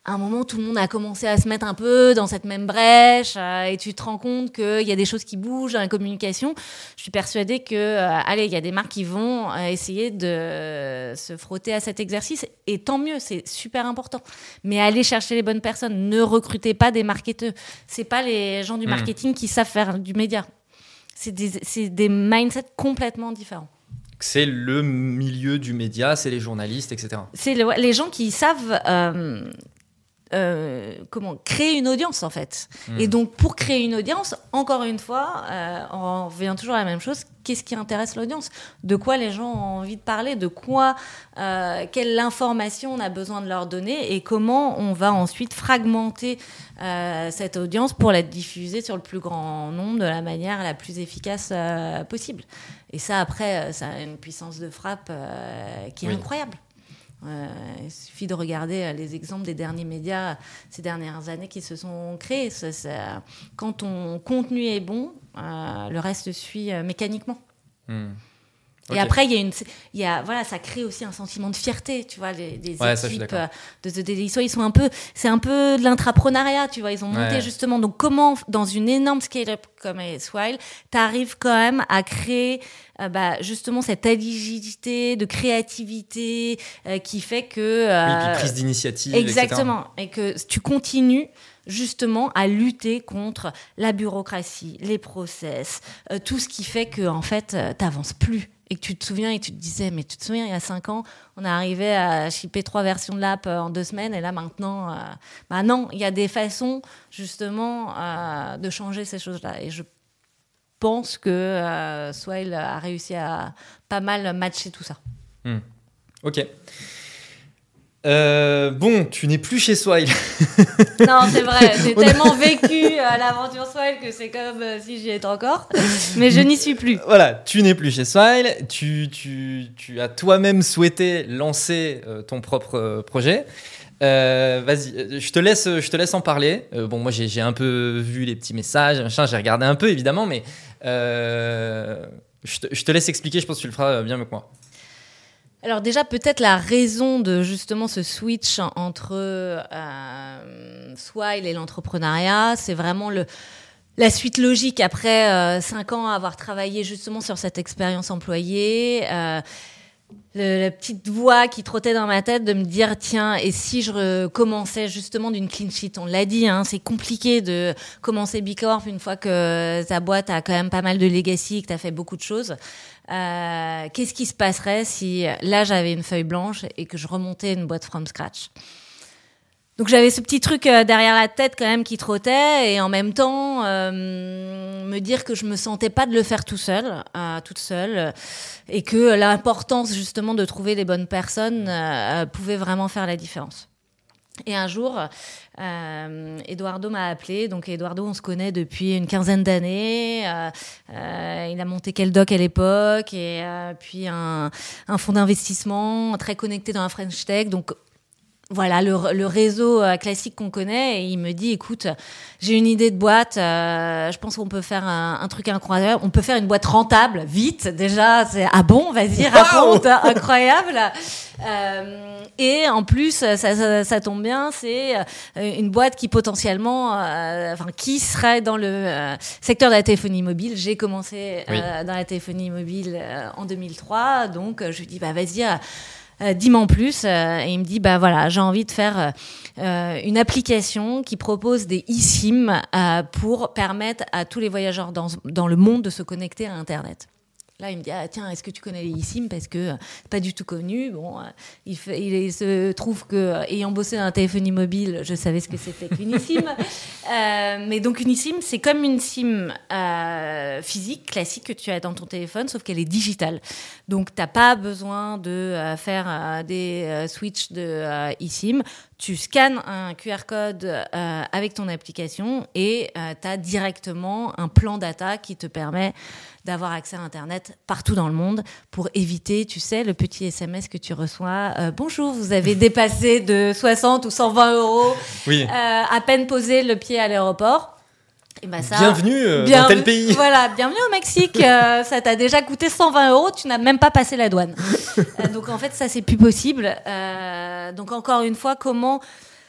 à un moment, tout le monde a commencé à se mettre un peu dans cette même brèche euh, et tu te rends compte qu'il y a des choses qui bougent dans la communication. Je suis persuadée que, euh, allez, il y a des marques qui vont euh, essayer de euh, se frotter à cet exercice et tant mieux, c'est super important. Mais allez chercher les bonnes personnes. Ne recrutez pas des marketeurs. C'est pas les gens du marketing mmh. qui savent faire du média. C'est des, c'est des mindsets complètement différents. C'est le milieu du média, c'est les journalistes, et cetera. C'est le, les gens qui savent... Euh, Euh, comment créer une audience en fait. Mmh. Et donc pour créer une audience, encore une fois, euh, on revient toujours à la même chose. Qu'est-ce qui intéresse l'audience ? De quoi les gens ont envie de parler ? De quoi, euh, quelle information on a besoin de leur donner ? Et comment on va ensuite fragmenter euh, cette audience pour la diffuser sur le plus grand nombre de la manière la plus efficace euh, possible. Et ça, après, ça a une puissance de frappe euh, qui est oui. incroyable. Euh, il suffit de regarder les exemples des derniers médias ces dernières années qui se sont créés. Ça, ça, quand ton contenu est bon, euh, le reste suit euh, mécaniquement. Mmh. Et okay. après, il y a une, il y a, voilà, ça crée aussi un sentiment de fierté, tu vois, les, les ouais, équipes ça, de The Daily Swile, ils sont un peu, c'est un peu de l'intrapreneuriat, tu vois, ils ont monté ouais. justement. Donc, comment, dans une énorme scale-up comme Swile, t'arrives quand même à créer, euh, bah, justement, cette agilité de créativité euh, qui fait que... Euh, oui, puis prise d'initiative, exactement, et cetera. Et que tu continues justement à lutter contre la bureaucratie, les process, euh, tout ce qui fait que, en fait, euh, t'avances plus. Et que tu te souviens et tu te disais, mais tu te souviens, il y a cinq ans, on est arrivé à shipper trois versions de l'app en deux semaines, et là maintenant, euh, bah non, il y a des façons justement euh, de changer ces choses-là. Et je pense que euh, Swile a réussi à pas mal matcher tout ça. Mmh. Ok. Euh, bon, tu n'es plus chez Swile. Non, c'est vrai, j'ai tellement vécu à l'aventure Swile que c'est comme euh, si j'y étais encore, mais je n'y suis plus. Voilà, tu n'es plus chez Swile, tu, tu, tu as toi-même souhaité lancer euh, ton propre euh, projet. Euh, vas-y, je te laisse, je te laisse en parler. Euh, bon, moi j'ai, j'ai un peu vu les petits messages, machin, j'ai regardé un peu évidemment, mais euh, je, te, je te laisse expliquer, je pense que tu le feras bien mieux que moi. Alors déjà, peut-être la raison de justement ce switch entre euh, Swile et l'entrepreneuriat, c'est vraiment le, la suite logique après euh, cinq ans à avoir travaillé justement sur cette expérience employée. Euh, le, la petite voix qui trottait dans ma tête de me dire tiens, et si je recommençais justement d'une clean sheet, on l'a dit, hein, c'est compliqué de commencer B Corp une fois que ta boîte a quand même pas mal de legacy, que tu as fait beaucoup de choses. Euh, qu'est-ce qui se passerait si là j'avais une feuille blanche et que je remontais une boîte from scratch? Donc j'avais ce petit truc euh, derrière la tête quand même qui trottait, et en même temps euh, me dire que je me sentais pas de le faire tout seul, euh, toute seule, et que l'importance justement de trouver les bonnes personnes euh, pouvait vraiment faire la différence. Et un jour, euh, Eduardo m'a appelé. Donc Eduardo, on se connaît depuis une quinzaine d'années. Euh, euh, il a monté Keldoc à l'époque, et euh, puis un, un fonds d'investissement très connecté dans la French Tech. Donc voilà, le, le réseau euh, classique qu'on connaît. Et il me dit, écoute, j'ai une idée de boîte. Euh, je pense qu'on peut faire un, un truc incroyable. On peut faire une boîte rentable, vite. Déjà, c'est ah bon, vas-y, raconte, wow incroyable. Euh, et en plus, ça, ça, ça tombe bien, c'est une boîte qui potentiellement, euh, enfin, qui serait dans le euh, secteur de la téléphonie mobile. J'ai commencé euh, oui. dans la téléphonie mobile euh, en deux mille trois, donc je lui dis bah vas-y. Euh, Euh, dis-moi en plus, euh, et il me dit bah voilà, j'ai envie de faire euh, une application qui propose des eSIM euh, pour permettre à tous les voyageurs dans dans le monde de se connecter à Internet. Là, il me dit ah, tiens, est-ce que tu connais les eSIM, parce que euh, c'est pas du tout connu. Bon, euh, il, fait, il, il se trouve que euh, ayant bossé dans la téléphonie mobile, je savais ce que c'était qu'une eSIM. euh, mais donc une eSIM, c'est comme une SIM euh, physique classique que tu as dans ton téléphone, sauf qu'elle est digitale. Donc t'as pas besoin de euh, faire euh, des euh, switches de euh, eSIM. Tu scannes un Q R code euh, avec ton application et euh, tu as directement un plan data qui te permet d'avoir accès à Internet partout dans le monde pour éviter, tu sais, le petit S M S que tu reçois. Euh, Bonjour, vous avez dépassé de soixante ou cent vingt euros oui. euh, à peine posé le pied à l'aéroport. Et bah ça, bienvenue euh, bien, dans tel pays. Voilà, bienvenue au Mexique. euh, ça t'a déjà coûté cent vingt euros, tu n'as même pas passé la douane. euh, donc en fait, ça c'est plus possible. Euh, donc encore une fois, comment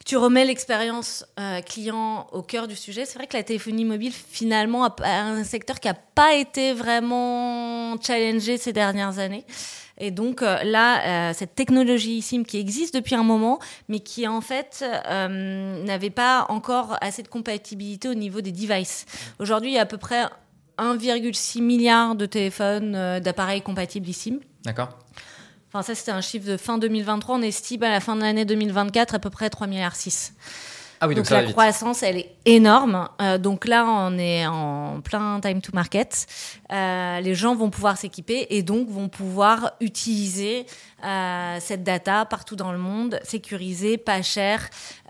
tu remets l'expérience euh, client au cœur du sujet. C'est vrai que la téléphonie mobile, finalement, a un secteur qui n'a pas été vraiment challengé ces dernières années. Et donc euh, là, euh, cette technologie eSIM qui existe depuis un moment, mais qui en fait euh, n'avait pas encore assez de compatibilité au niveau des devices. Aujourd'hui, il y a à peu près un virgule six milliard de téléphones, euh, d'appareils compatibles eSIM. D'accord. Enfin, ça, c'était un chiffre de fin deux mille vingt-trois. On estime à la fin de l'année deux mille vingt-quatre à peu près trois virgule six milliards. Ah oui, donc, donc ça la va vite. croissance, elle est énorme. Euh, donc là, on est en plein time to market. Euh, les gens vont pouvoir s'équiper et donc vont pouvoir utiliser euh, cette data partout dans le monde, sécurisée, pas chère,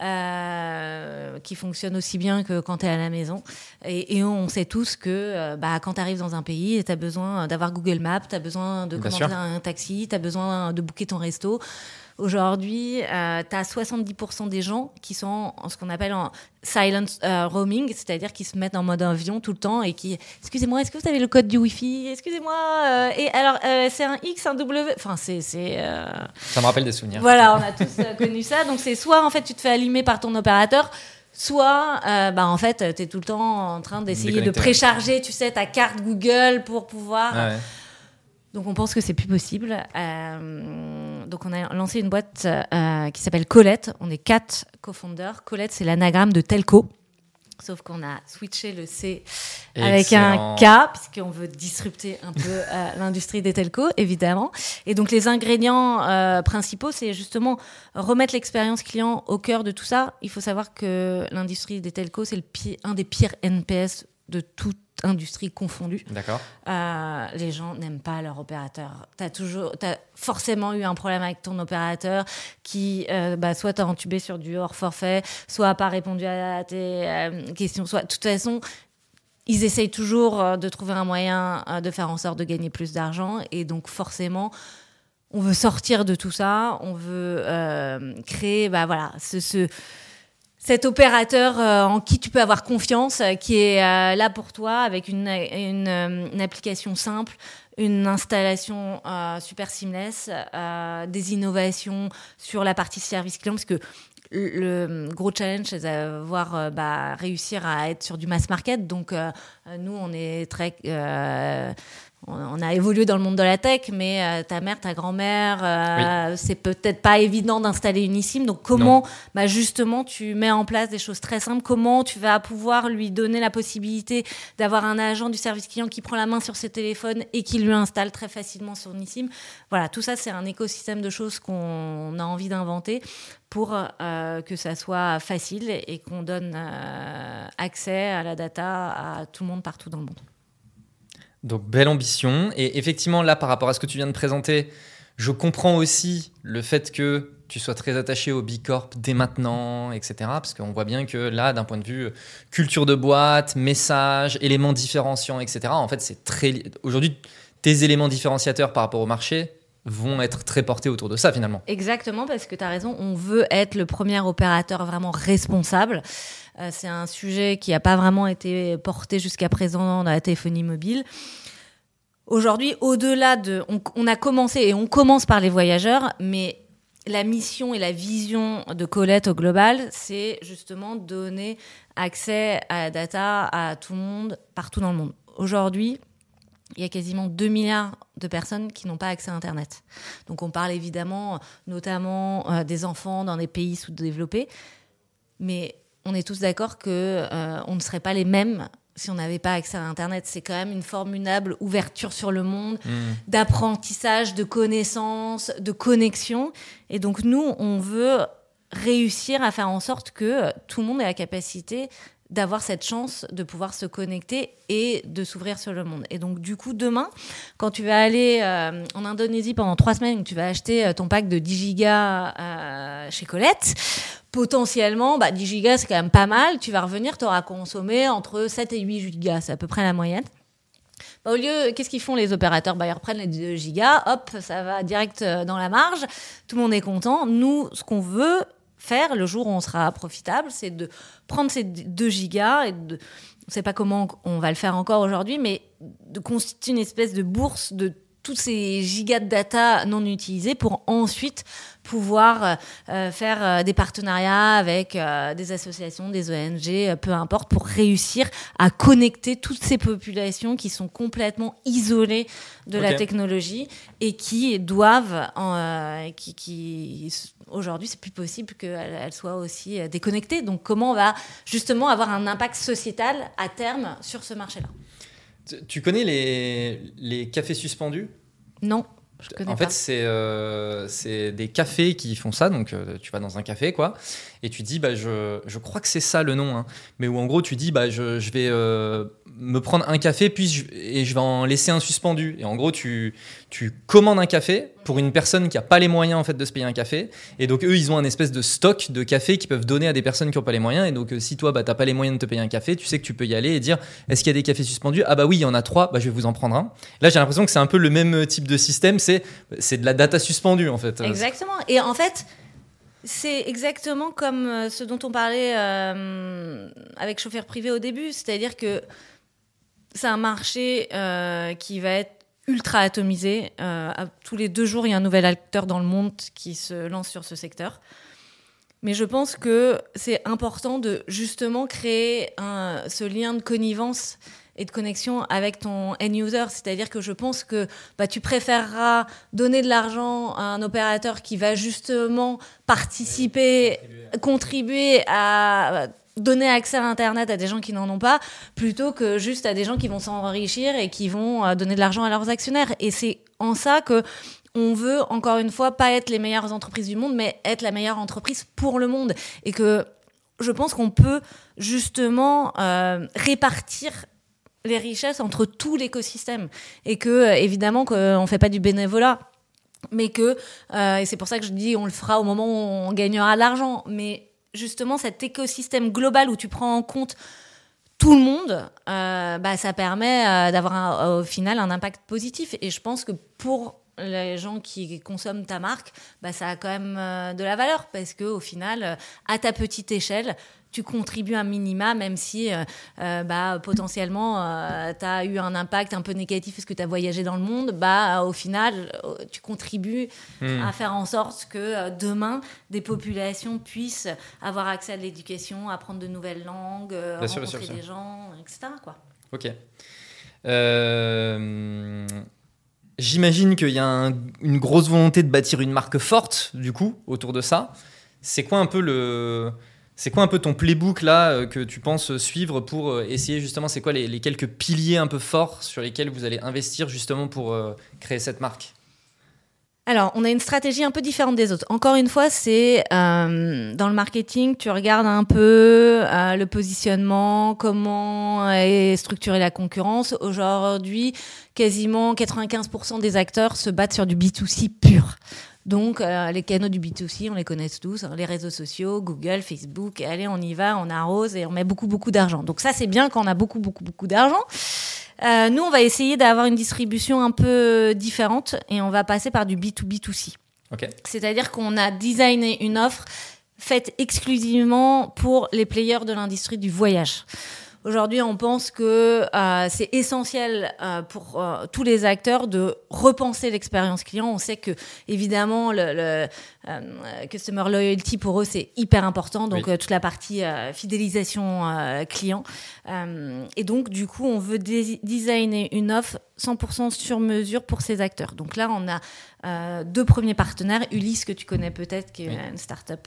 euh, qui fonctionne aussi bien que quand tu es à la maison. Et, et on sait tous que euh, bah, quand tu arrives dans un pays, tu as besoin d'avoir Google Maps, tu as besoin de Bien commander sûr. un taxi, tu as besoin de booker ton resto. Aujourd'hui, euh, tu as soixante-dix pour cent des gens qui sont en ce qu'on appelle en silent euh, roaming, c'est-à-dire qui se mettent en mode avion tout le temps et qui « Excusez-moi, est-ce que vous avez le code du Wi-Fi ? Excusez-moi euh, ?» Et alors, euh, c'est un X, un W... Enfin, c'est... c'est euh... Ça me rappelle des souvenirs. Voilà, on a tous euh, connu ça. Donc, c'est soit, en fait, tu te fais allumer par ton opérateur, soit, euh, bah, en fait, tu es tout le temps en train d'essayer de Déconnecté, précharger, tu sais, ta carte Google pour pouvoir... Ah ouais. Donc, on pense que c'est plus possible. Euh, donc, on a lancé une boîte euh, qui s'appelle Colette. On est quatre co-founders. Colette, c'est l'anagramme de telco. Sauf qu'on a switché le C avec Excellent. un K, puisqu'on veut disrupter un peu euh, l'industrie des telcos, évidemment. Et donc, les ingrédients euh, principaux, c'est justement remettre l'expérience client au cœur de tout ça. Il faut savoir que l'industrie des telcos, c'est le pi- un des pires N P S de toute industrie confondue. D'accord. Euh, les gens n'aiment pas leur opérateur. Tu as toujours, t'as forcément eu un problème avec ton opérateur qui, euh, bah, soit t'a entubé sur du hors forfait, soit n'a pas répondu à tes euh, questions. Soit, de toute façon, ils essayent toujours euh, de trouver un moyen euh, de faire en sorte de gagner plus d'argent. Et donc, forcément, on veut sortir de tout ça. On veut euh, créer bah, voilà, ce... ce cet opérateur euh, en qui tu peux avoir confiance, euh, qui est euh, là pour toi avec une, une, euh, une application simple, une installation euh, super seamless, euh, des innovations sur la partie service client, parce que le, le gros challenge, c'est d'avoir euh, bah, réussir à être sur du mass market. Donc, euh, nous, on est très... Euh, on a évolué dans le monde de la tech, mais euh, ta mère, ta grand-mère, euh, oui. c'est peut-être pas évident d'installer une eSIM. Donc, comment, bah, justement, tu mets en place des choses très simples? Comment tu vas pouvoir lui donner la possibilité d'avoir un agent du service client qui prend la main sur ses téléphones et qui lui installe très facilement son eSIM? Voilà, tout ça, c'est un écosystème de choses qu'on a envie d'inventer pour euh, que ça soit facile et qu'on donne euh, accès à la data à tout le monde partout dans le monde. Donc, belle ambition. Et effectivement, là, par rapport à ce que tu viens de présenter, je comprends aussi le fait que tu sois très attaché au B Corp dès maintenant, et cetera. Parce qu'on voit bien que là, d'un point de vue culture de boîte, message, éléments différenciants, et cetera, en fait, c'est très... Aujourd'hui, tes éléments différenciateurs par rapport au marché vont être très portés autour de ça, finalement. Exactement, parce que tu as raison, on veut être le premier opérateur vraiment responsable. Euh, c'est un sujet qui n'a pas vraiment été porté jusqu'à présent dans la téléphonie mobile. Aujourd'hui, au-delà de... On, on a commencé, et on commence par les voyageurs, mais la mission et la vision de Colette au global, c'est justement donner accès à la data à tout le monde, partout dans le monde. Aujourd'hui, il y a quasiment deux milliards de personnes qui n'ont pas accès à Internet. Donc on parle évidemment, notamment euh, des enfants dans des pays sous-développés, mais on est tous d'accord qu'on euh, ne serait pas les mêmes si on n'avait pas accès à Internet. C'est quand même une formidable ouverture sur le monde, mmh. d'apprentissage, de connaissances, de connexion. Et donc nous, on veut réussir à faire en sorte que tout le monde ait la capacité d'avoir cette chance de pouvoir se connecter et de s'ouvrir sur le monde. Et donc, du coup, demain, quand tu vas aller euh, en Indonésie pendant trois semaines, tu vas acheter euh, ton pack de dix gigas euh, chez Colette, potentiellement, bah, dix gigas, c'est quand même pas mal. Tu vas revenir, tu auras consommé entre sept et huit gigas. C'est à peu près la moyenne. Bah, au lieu, qu'est-ce qu'ils font les opérateurs? Bah, ils reprennent les deux gigas, hop, ça va direct dans la marge. Tout le monde est content. Nous, ce qu'on veut faire le jour où on sera profitable, c'est de prendre ces deux gigas et de, on ne sait pas comment on va le faire encore aujourd'hui, mais de constituer une espèce de bourse de tous ces gigas de data non utilisés pour ensuite pouvoir euh, faire euh, des partenariats avec euh, des associations, des O N G, euh, peu importe, pour réussir à connecter toutes ces populations qui sont complètement isolées de okay. la technologie et qui doivent, euh, qui, qui aujourd'hui c'est plus possible qu'elles elles soient aussi euh, déconnectées. Donc comment on va justement avoir un impact sociétal à terme sur ce marché-là? Tu connais les, les cafés suspendus? Non. Je connais en pas. fait, c'est, euh, c'est des cafés qui font ça. Donc, euh, tu vas dans un café, quoi, et tu dis, bah, je, je crois que c'est ça le nom, hein, mais où en gros, tu dis, bah, je, je vais euh, me prendre un café puis je, et je vais en laisser un suspendu. Et en gros, tu, tu commandes un café pour une personne qui n'a pas les moyens en fait, de se payer un café. Et donc, eux, ils ont un espèce de stock de café qu'ils peuvent donner à des personnes qui n'ont pas les moyens. Et donc, euh, si toi, bah, tu n'as pas les moyens de te payer un café, tu sais que tu peux y aller et dire, est-ce qu'il y a des cafés suspendus? Ah bah oui, il y en a trois, bah, je vais vous en prendre un. Là, j'ai l'impression que c'est un peu le même type de système. C'est, c'est de la data suspendue, en fait. Exactement. Et en fait, c'est exactement comme ce dont on parlait euh, avec chauffeur privé au début. C'est-à-dire que c'est un marché euh, qui va être ultra atomisé. Euh, à, tous les deux jours, il y a un nouvel acteur dans le monde qui se lance sur ce secteur. Mais je pense que c'est important de justement créer un, ce lien de connivence et de connexion avec ton end-user. C'est-à-dire que je pense que bah, tu préféreras donner de l'argent à un opérateur qui va justement participer, contribuer, contribuer à donner accès à Internet à des gens qui n'en ont pas, plutôt que juste à des gens qui vont s'enrichir et qui vont donner de l'argent à leurs actionnaires. Et c'est en ça que on veut, encore une fois, pas être les meilleures entreprises du monde, mais être la meilleure entreprise pour le monde. Et que je pense qu'on peut justement euh, répartir les richesses entre tout l'écosystème. Et que, évidemment, qu'on ne fait pas du bénévolat. Mais que, euh, et c'est pour ça que je dis, on le fera au moment où on gagnera de l'argent. Mais justement, cet écosystème global où tu prends en compte tout le monde, euh, bah, ça permet euh, d'avoir un, au final un impact positif. Et je pense que pour les gens qui consomment ta marque, bah, ça a quand même euh, de la valeur parce qu'au final, euh, à ta petite échelle, tu contribues un minima, même si euh, euh, bah, potentiellement euh, tu as eu un impact un peu négatif parce que tu as voyagé dans le monde, bah, au final, euh, tu contribues mmh. à faire en sorte que euh, demain, des populations puissent avoir accès à de l'éducation, apprendre de nouvelles langues, euh, bien rencontrer sûr, bien sûr, des gens, et cetera, quoi. Ok. Euh... J'imagine qu'il y a un, une grosse volonté de bâtir une marque forte, du coup, autour de ça. C'est quoi un peu le... C'est quoi un peu ton playbook là que tu penses suivre pour essayer justement, c'est quoi les, les quelques piliers un peu forts sur lesquels vous allez investir justement pour euh, créer cette marque? Alors, on a une stratégie un peu différente des autres. Encore une fois, c'est euh, dans le marketing, tu regardes un peu euh, le positionnement, comment est structurée la concurrence. Aujourd'hui, quasiment quatre-vingt-quinze pour cent des acteurs se battent sur du B deux C pur. Donc, euh, les canaux du B deux C, on les connaît tous, hein, les réseaux sociaux, Google, Facebook, allez, on y va, on arrose et on met beaucoup, beaucoup d'argent. Donc ça, c'est bien quand on a beaucoup, beaucoup, beaucoup d'argent. Euh, nous, on va essayer d'avoir une distribution un peu différente et on va passer par du B deux B deux C. Okay. C'est-à-dire qu'on a designé une offre faite exclusivement pour les players de l'industrie du voyage. Aujourd'hui, on pense que euh, c'est essentiel euh, pour euh, tous les acteurs de repenser l'expérience client. On sait que, évidemment, le, le euh, customer loyalty, pour eux, c'est hyper important. Donc, oui. euh, toute la partie euh, fidélisation euh, client. Euh, et donc, du coup, on veut dé- designer une offre cent pour cent sur mesure pour ces acteurs. Donc là, on a euh, deux premiers partenaires, Ulysse, que tu connais peut-être, qui est oui. une start-up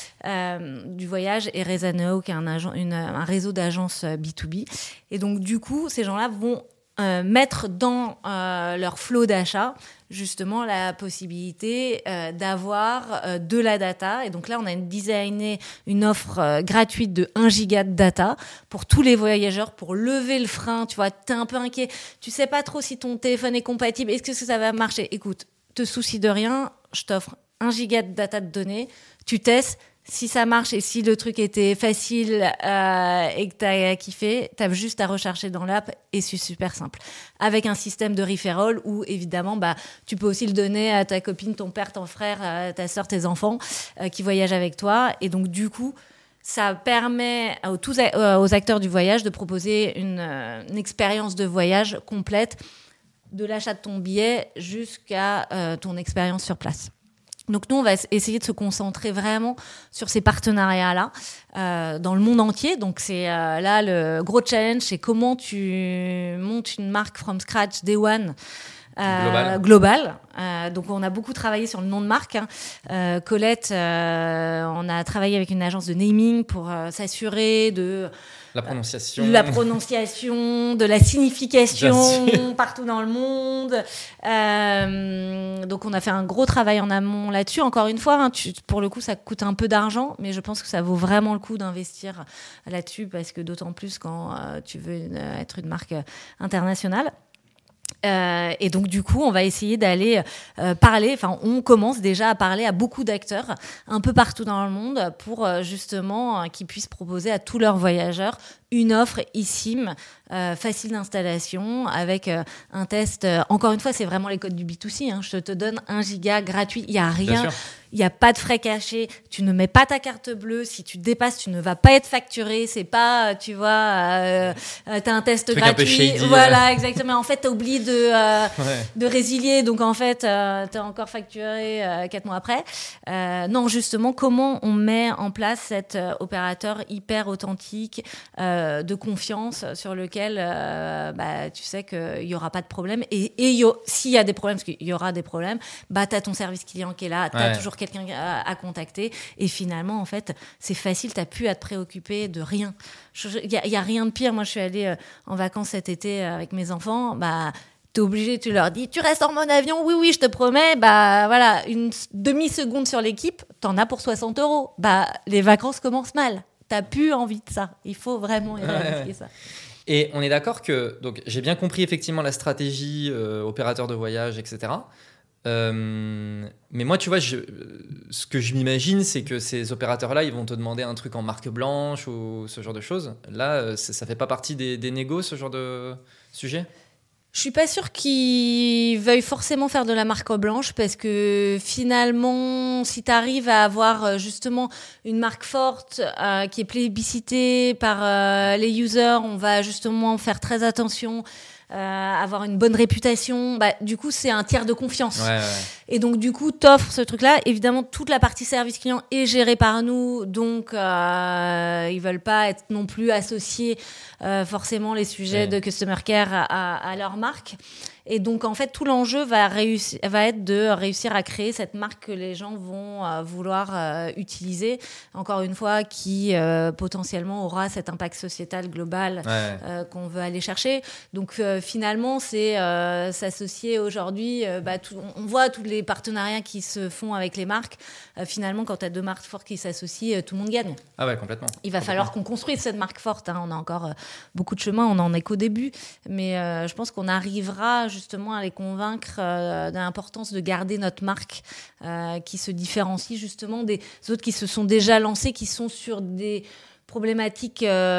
euh, du voyage, et Rezaneo, qui est un, agent, une, un réseau d'agences B deux B. Et donc, du coup, ces gens-là vont euh, mettre dans euh, leur flow d'achat justement la possibilité euh, d'avoir euh, de la data. Et donc là, on a designé une offre euh, gratuite de un giga de data pour tous les voyageurs, pour lever le frein. Tu vois, t'es un peu inquiet. Tu sais pas trop si ton téléphone est compatible. Est-ce que ça va marcher? Écoute, te soucie de rien. Je t'offre un giga de data de données. Tu testes. Si ça marche et si le truc était facile euh, et que t'as kiffé, t'as juste à rechercher dans l'app et c'est super simple. Avec un système de referral où, évidemment, bah, tu peux aussi le donner à ta copine, ton père, ton frère, ta sœur, tes enfants euh, qui voyagent avec toi. Et donc, du coup, ça permet aux, tous, aux acteurs du voyage de proposer une, une expérience de voyage complète de l'achat de ton billet jusqu'à euh, ton expérience sur place. Donc nous, on va essayer de se concentrer vraiment sur ces partenariats-là euh, dans le monde entier. Donc c'est euh, là le gros challenge, c'est comment tu montes une marque from scratch, day one, Euh, global. global. Euh, donc on a beaucoup travaillé sur le nom de marque. Hein. Euh, Colette, euh, on a travaillé avec une agence de naming pour euh, s'assurer de la prononciation, euh, la prononciation, de la signification partout dans le monde. Euh, donc on a fait un gros travail en amont là-dessus. Encore une fois, hein, tu, pour le coup, ça coûte un peu d'argent, mais je pense que ça vaut vraiment le coup d'investir là-dessus parce que d'autant plus quand euh, tu veux une, être une marque internationale. Euh, et donc du coup on va essayer d'aller euh, parler, enfin on commence déjà à parler à beaucoup d'acteurs un peu partout dans le monde pour euh, justement euh, qu'ils puissent proposer à tous leurs voyageurs une offre eSIM euh, facile d'installation avec euh, un test, euh, encore une fois c'est vraiment les codes du B deux C, hein, je te donne un giga gratuit, il n'y a rien, il n'y a pas de frais cachés, tu ne mets pas ta carte bleue, si tu dépasses tu ne vas pas être facturé, c'est pas, tu vois, euh, euh, t'as un test truc gratuit, un peu shady, voilà, ouais. Exactement, en fait t'as oublié de, euh, ouais. de résilier, donc en fait euh, t'es encore facturé euh, quatre mois après. Euh, non, justement, comment on met en place cet euh, opérateur hyper authentique, euh, de confiance sur lequel euh, bah, tu sais qu'il n'y aura pas de problème. Et, et y a, s'il y a des problèmes, parce qu'il y aura des problèmes, bah, tu as ton service client qui est là, tu as ouais. toujours quelqu'un à, à contacter. Et finalement, en fait, c'est facile, tu n'as plus à te préoccuper de rien. Il n'y a, a rien de pire. Moi, je suis allée euh, en vacances cet été avec mes enfants. Bah, t'es obligé, tu leur dis, tu restes en mon avion, oui, oui, je te promets, bah voilà, une demi-seconde sur l'équipe, t'en as pour soixante euros. Bah, les vacances commencent mal. T'as plus envie de ça. Il faut vraiment éradiquer ouais. ça. Et on est d'accord que, donc j'ai bien compris effectivement la stratégie, euh, opérateur de voyage, et cetera. Euh, mais moi, tu vois, je, ce que je m'imagine, c'est que ces opérateurs-là, ils vont te demander un truc en marque blanche ou ce genre de choses. Là, ça fait pas partie des, des négos, ce genre de sujet ? Je suis pas sûre qu'ils veuillent forcément faire de la marque blanche parce que finalement, si tu arrives à avoir justement une marque forte euh, qui est plébiscitée par euh, les users, on va justement faire très attention, euh, avoir une bonne réputation. Bah, du coup, c'est un tiers de confiance. Ouais, ouais. Et donc, du coup, t'offres ce truc-là. Évidemment, toute la partie service client est gérée par nous, donc euh, ils veulent pas être non plus associés euh, forcément les sujets ouais. de customer care à, à, à leur marque. Et donc, en fait, tout l'enjeu va, réussir, va être de réussir à créer cette marque que les gens vont euh, vouloir euh, utiliser. Encore une fois, qui euh, potentiellement aura cet impact sociétal global ouais. euh, qu'on veut aller chercher. Donc, euh, finalement, c'est euh, s'associer aujourd'hui. Euh, bah, tout, on voit tous les partenariats qui se font avec les marques. Euh, finalement, quand tu as deux marques fortes qui s'associent, euh, tout le monde gagne. Ah ouais, complètement. Il va complètement. falloir qu'on construise cette marque forte. Hein. On a encore euh, beaucoup de chemin. On n'en est qu'au début. Mais euh, je pense qu'on arrivera justement à les convaincre euh, de l'importance de garder notre marque euh, qui se différencie justement des autres qui se sont déjà lancés, qui sont sur des problématiques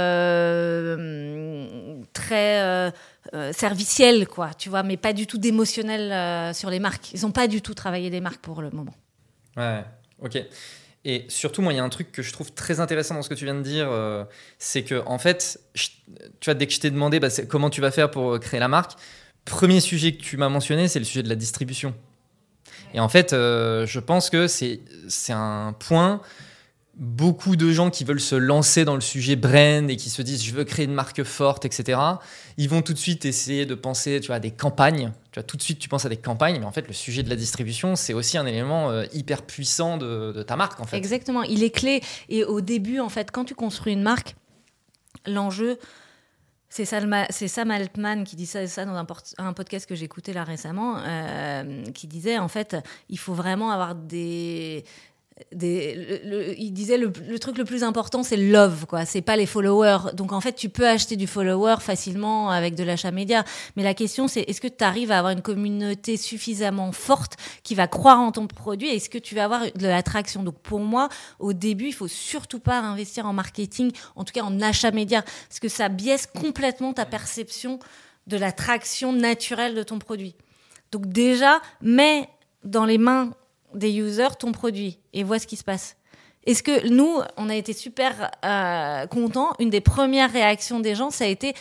euh, très euh, euh, servicielles, quoi, tu vois, mais pas du tout d'émotionnel euh, sur les marques. Ils n'ont pas du tout travaillé les marques pour le moment. Ouais, ok. Et surtout, moi, il y a un truc que je trouve très intéressant dans ce que tu viens de dire, euh, c'est que, en fait, je, tu vois, dès que je t'ai demandé bah, c'est, comment tu vas faire pour créer la marque, premier sujet que tu m'as mentionné, c'est le sujet de la distribution. Et en fait, euh, je pense que c'est, c'est un point. Beaucoup de gens qui veulent se lancer dans le sujet brand et qui se disent « je veux créer une marque forte », et cetera. Ils vont tout de suite essayer de penser tu vois, à des campagnes. Tu vois, tout de suite, tu penses à des campagnes. Mais en fait, le sujet de la distribution, c'est aussi un élément euh, hyper puissant de, de ta marque. En fait. Exactement. Il est clé. Et au début, en fait, quand tu construis une marque, l'enjeu... C'est, Salma, c'est Sam Altman qui dit ça, ça dans un, port, un podcast que j'ai écouté là récemment, euh, qui disait en fait, il faut vraiment avoir des... Des, le, le, il disait le, le truc le plus important c'est le love, quoi. C'est pas les followers. Donc en fait tu peux acheter du follower facilement avec de l'achat média, mais la question c'est est-ce que tu arrives à avoir une communauté suffisamment forte qui va croire en ton produit et est-ce que tu vas avoir de l'attraction. Donc pour moi au début il faut surtout pas investir en marketing, en tout cas en achat média, parce que ça biaise complètement ta perception de l'attraction naturelle de ton produit. Donc déjà mets dans les mains des users ton produit et vois ce qui se passe. Est-ce que nous, on a été super euh, contents. Une des premières réactions des gens, ça a été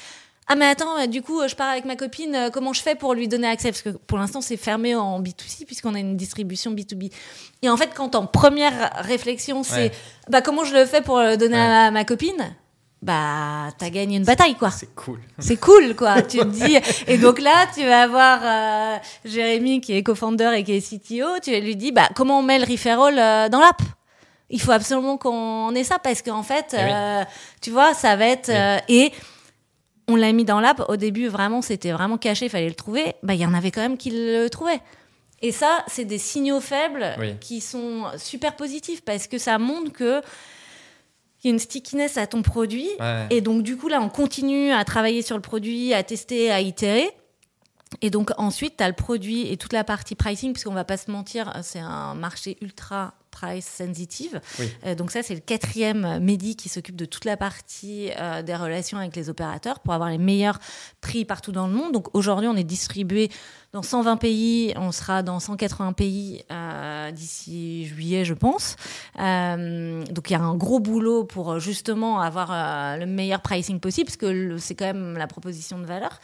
ah mais attends, du coup je pars avec ma copine, comment je fais pour lui donner accès, parce que pour l'instant c'est fermé en B deux C puisqu'on a une distribution B deux B. Et en fait quand en première réflexion c'est Ouais. bah comment je le fais pour le donner Ouais. à ma copine, bah t'as gagné une bataille quoi. C'est cool. C'est cool, quoi. Tu te dis. Et donc là, tu vas avoir euh, Jérémy, qui est co-founder et qui est C T O. Tu lui dis, bah, comment on met le referral euh, dans l'app? Il faut absolument qu'on ait ça parce qu'en fait, Eh oui. euh, tu vois, ça va être. euh, et on l'a mis dans l'app. Au début, vraiment, c'était vraiment caché. Il fallait le trouver. Bah, il y en avait quand même qui le trouvaient. Et ça, c'est des signaux faibles Oui. qui sont super positifs parce que ça montre que il y a une stickiness à ton produit. Ouais. Et donc, du coup, là, on continue à travailler sur le produit, à tester, à itérer. Et donc, ensuite, tu as le produit et toute la partie pricing, puisqu'on ne va pas se mentir, c'est un marché ultra price sensitive. Oui. Euh, donc ça, c'est le quatrième Mehdi qui s'occupe de toute la partie euh, des relations avec les opérateurs pour avoir les meilleurs prix partout dans le monde. Donc, aujourd'hui, on est distribué dans cent vingt pays, on sera dans cent quatre-vingts pays euh, d'ici juillet, je pense. Euh, donc, il y a un gros boulot pour justement avoir euh, le meilleur pricing possible, parce que le, c'est quand même la proposition de valeur.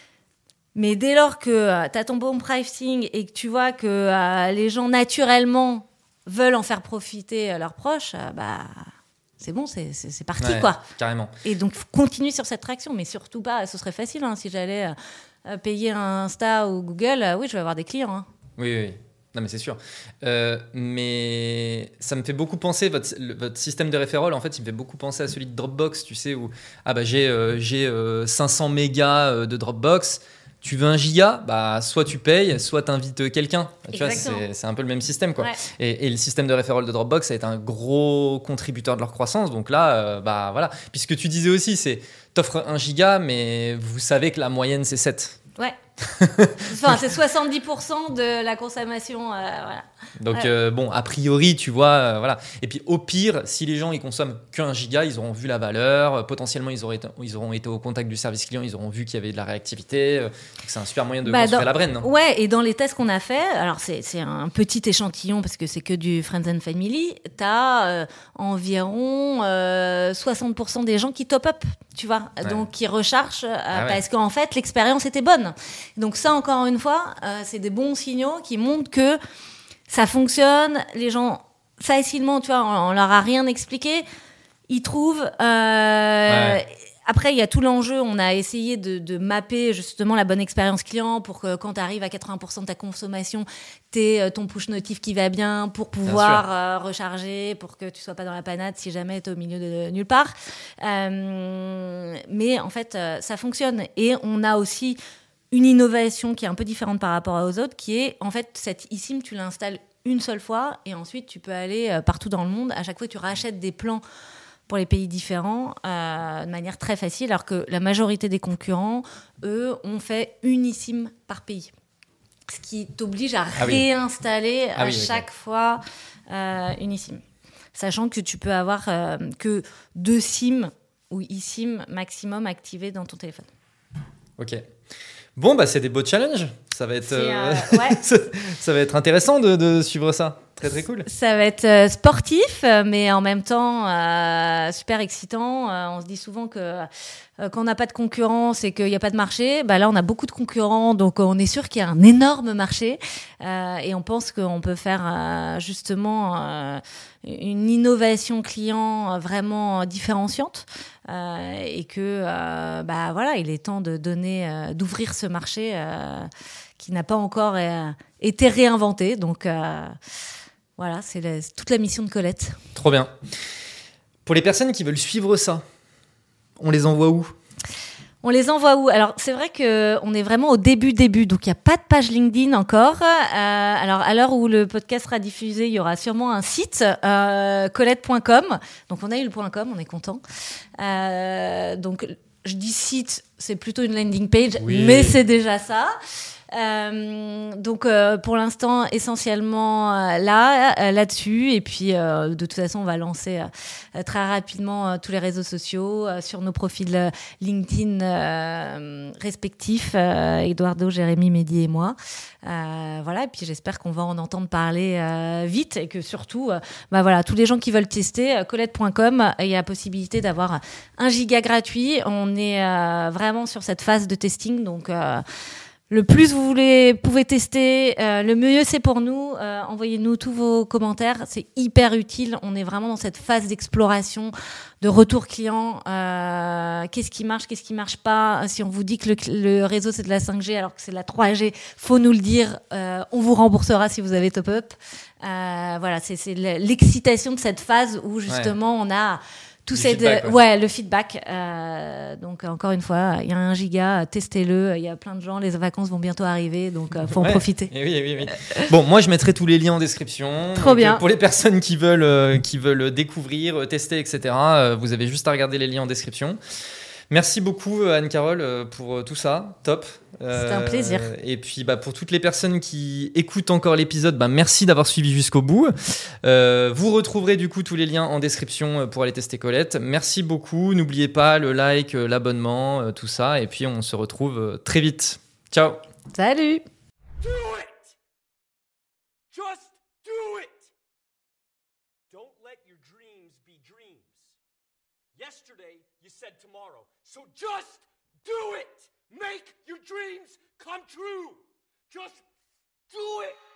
Mais dès lors que euh, tu as ton bon pricing et que tu vois que euh, les gens, naturellement, veulent en faire profiter euh, leurs proches, euh, bah, c'est bon, c'est, c'est, c'est parti, Ouais, quoi. Carrément. Et donc, continue sur cette traction, mais surtout pas, ce serait facile, hein, si j'allais... Euh, Euh, payer un Insta ou Google, euh, oui, je vais avoir des clients. Hein. Oui, oui, oui. Non, mais c'est sûr. Euh, mais ça me fait beaucoup penser, votre, le- votre système de referral, en fait, il me fait beaucoup penser à celui de Dropbox, tu sais, où ah bah, j'ai, euh, j'ai euh, cinq cents mégas euh, de Dropbox. Tu veux un giga, bah, soit tu payes, soit tu invites quelqu'un. Tu vois, Exactement. c'est, c'est un peu le même système, quoi. Ouais. Et, et le système de referral de Dropbox a été un gros contributeur de leur croissance. Donc là, euh, bah voilà. Puis ce que tu disais aussi, c'est t'offres un giga, mais vous savez que la moyenne, c'est sept. Ouais. Enfin, c'est soixante-dix pour cent de la consommation. Euh, voilà. Donc Ouais. euh, bon, a priori, tu vois, euh, voilà. Et puis au pire, si les gens ils consomment qu'un giga, ils auront vu la valeur. Euh, potentiellement, ils auront, été, ils auront été au contact du service client, ils auront vu qu'il y avait de la réactivité. Euh, c'est un super moyen de Bah, construire dans- la brain. Non Ouais, et dans les tests qu'on a fait, alors c'est, c'est un petit échantillon parce que c'est que du Friends and Family, tu as euh, environ euh, soixante pour cent des gens qui top up, tu vois, Ouais. donc qui rechargent euh, Ah ouais. parce qu'en fait, l'expérience était bonne. Donc ça, encore une fois, euh, c'est des bons signaux qui montrent que ça fonctionne, les gens, facilement, tu vois, on, on leur a rien expliqué, ils trouvent... euh, Ouais. Après, il y a tout l'enjeu. On a essayé de, de mapper justement la bonne expérience client pour que quand tu arrives à quatre-vingts pour cent de ta consommation, tu aies ton push notif qui va bien pour pouvoir euh, recharger, pour que tu sois pas dans la panade si jamais tu es au milieu de nulle part. Euh, mais en fait, euh, ça fonctionne. Et on a aussi une innovation qui est un peu différente par rapport aux autres, qui est en fait cette eSIM, tu l'installes une seule fois et ensuite tu peux aller euh, partout dans le monde. À chaque fois, tu rachètes des plans pour les pays différents euh, de manière très facile, alors que la majorité des concurrents, eux, ont fait une eSIM par pays. Ce qui t'oblige à Ah oui. réinstaller Ah à oui, ok. chaque fois euh, une eSIM. Sachant que tu peux avoir euh, que deux SIM ou eSIM maximum activés dans ton téléphone. Ok. Bon, bah c'est des beaux challenges. Ça va être, C'est, euh, euh, ouais. ça, ça va être intéressant de, de suivre ça. Très très cool. Ça va être euh, sportif, euh, mais en même temps euh, super excitant. Euh, on se dit souvent que euh, quand on n'a pas de concurrence et qu'il n'y a pas de marché, bah là on a beaucoup de concurrents, donc on est sûr qu'il y a un énorme marché euh, et on pense qu'on peut faire euh, justement euh, une innovation client euh, vraiment différenciante euh, et que euh, bah voilà, il est temps de donner, euh, d'ouvrir ce marché euh, qui n'a pas encore euh, été réinventé. Donc euh, voilà, c'est, la, c'est toute la mission de Colette. Trop bien. Pour les personnes qui veulent suivre ça, on les envoie où ? On les envoie où ? Alors, c'est vrai qu'on est vraiment au début, début, donc il n'y a pas de page LinkedIn encore. Euh, alors, à l'heure où le podcast sera diffusé, il y aura sûrement un site, euh, colette point com. Donc, on a eu le .com, on est content. Euh, donc, je dis site, c'est plutôt une landing page, Oui. mais c'est déjà ça. Euh, donc euh, pour l'instant essentiellement euh, là euh, là-dessus et puis euh, de toute façon on va lancer euh, très rapidement euh, tous les réseaux sociaux euh, sur nos profils euh, LinkedIn euh, respectifs, euh, Eduardo, Jérémy, Mehdi et moi. Euh, voilà, et puis j'espère qu'on va en entendre parler euh, vite et que surtout euh, bah voilà, tous les gens qui veulent tester, euh, colette point com, il y a la possibilité d'avoir un giga gratuit. On est euh, vraiment sur cette phase de testing, donc euh, le plus vous voulez, pouvez tester, euh, le mieux c'est pour nous. Euh, envoyez-nous tous vos commentaires, c'est hyper utile. On est vraiment dans cette phase d'exploration, de retour client. Euh, qu'est-ce qui marche, qu'est-ce qui marche pas. Si on vous dit que le, le réseau c'est de la cinq G alors que c'est de la trois G, faut nous le dire. Euh, on vous remboursera si vous avez top up. Euh, voilà, c'est, c'est l'excitation de cette phase où justement ouais. on a tout le cette, feedback, ouais. ouais, le feedback. Euh, donc encore une fois, il y a un giga, testez-le. Il y a plein de gens, les vacances vont bientôt arriver, donc euh, faut ouais. en profiter. Et oui, oui, oui. Bon, moi je mettrai tous les liens en description. Trop donc, bien. Pour les personnes qui veulent, euh, qui veulent découvrir, tester, et cetera. Euh, vous avez juste à regarder les liens en description. Merci beaucoup Anne-Carole pour tout ça, top. C'était un plaisir. Euh, et puis bah, pour toutes les personnes qui écoutent encore l'épisode, bah, merci d'avoir suivi jusqu'au bout. Euh, vous retrouverez du coup tous les liens en description pour aller tester Colette. Merci beaucoup, n'oubliez pas le like, l'abonnement, tout ça. Et puis on se retrouve très vite. Ciao. Salut. Do it. Just do it. Don't let your dreams be dreams. Yesterday you said tomorrow. So just do it! Make your dreams come true! Just do it!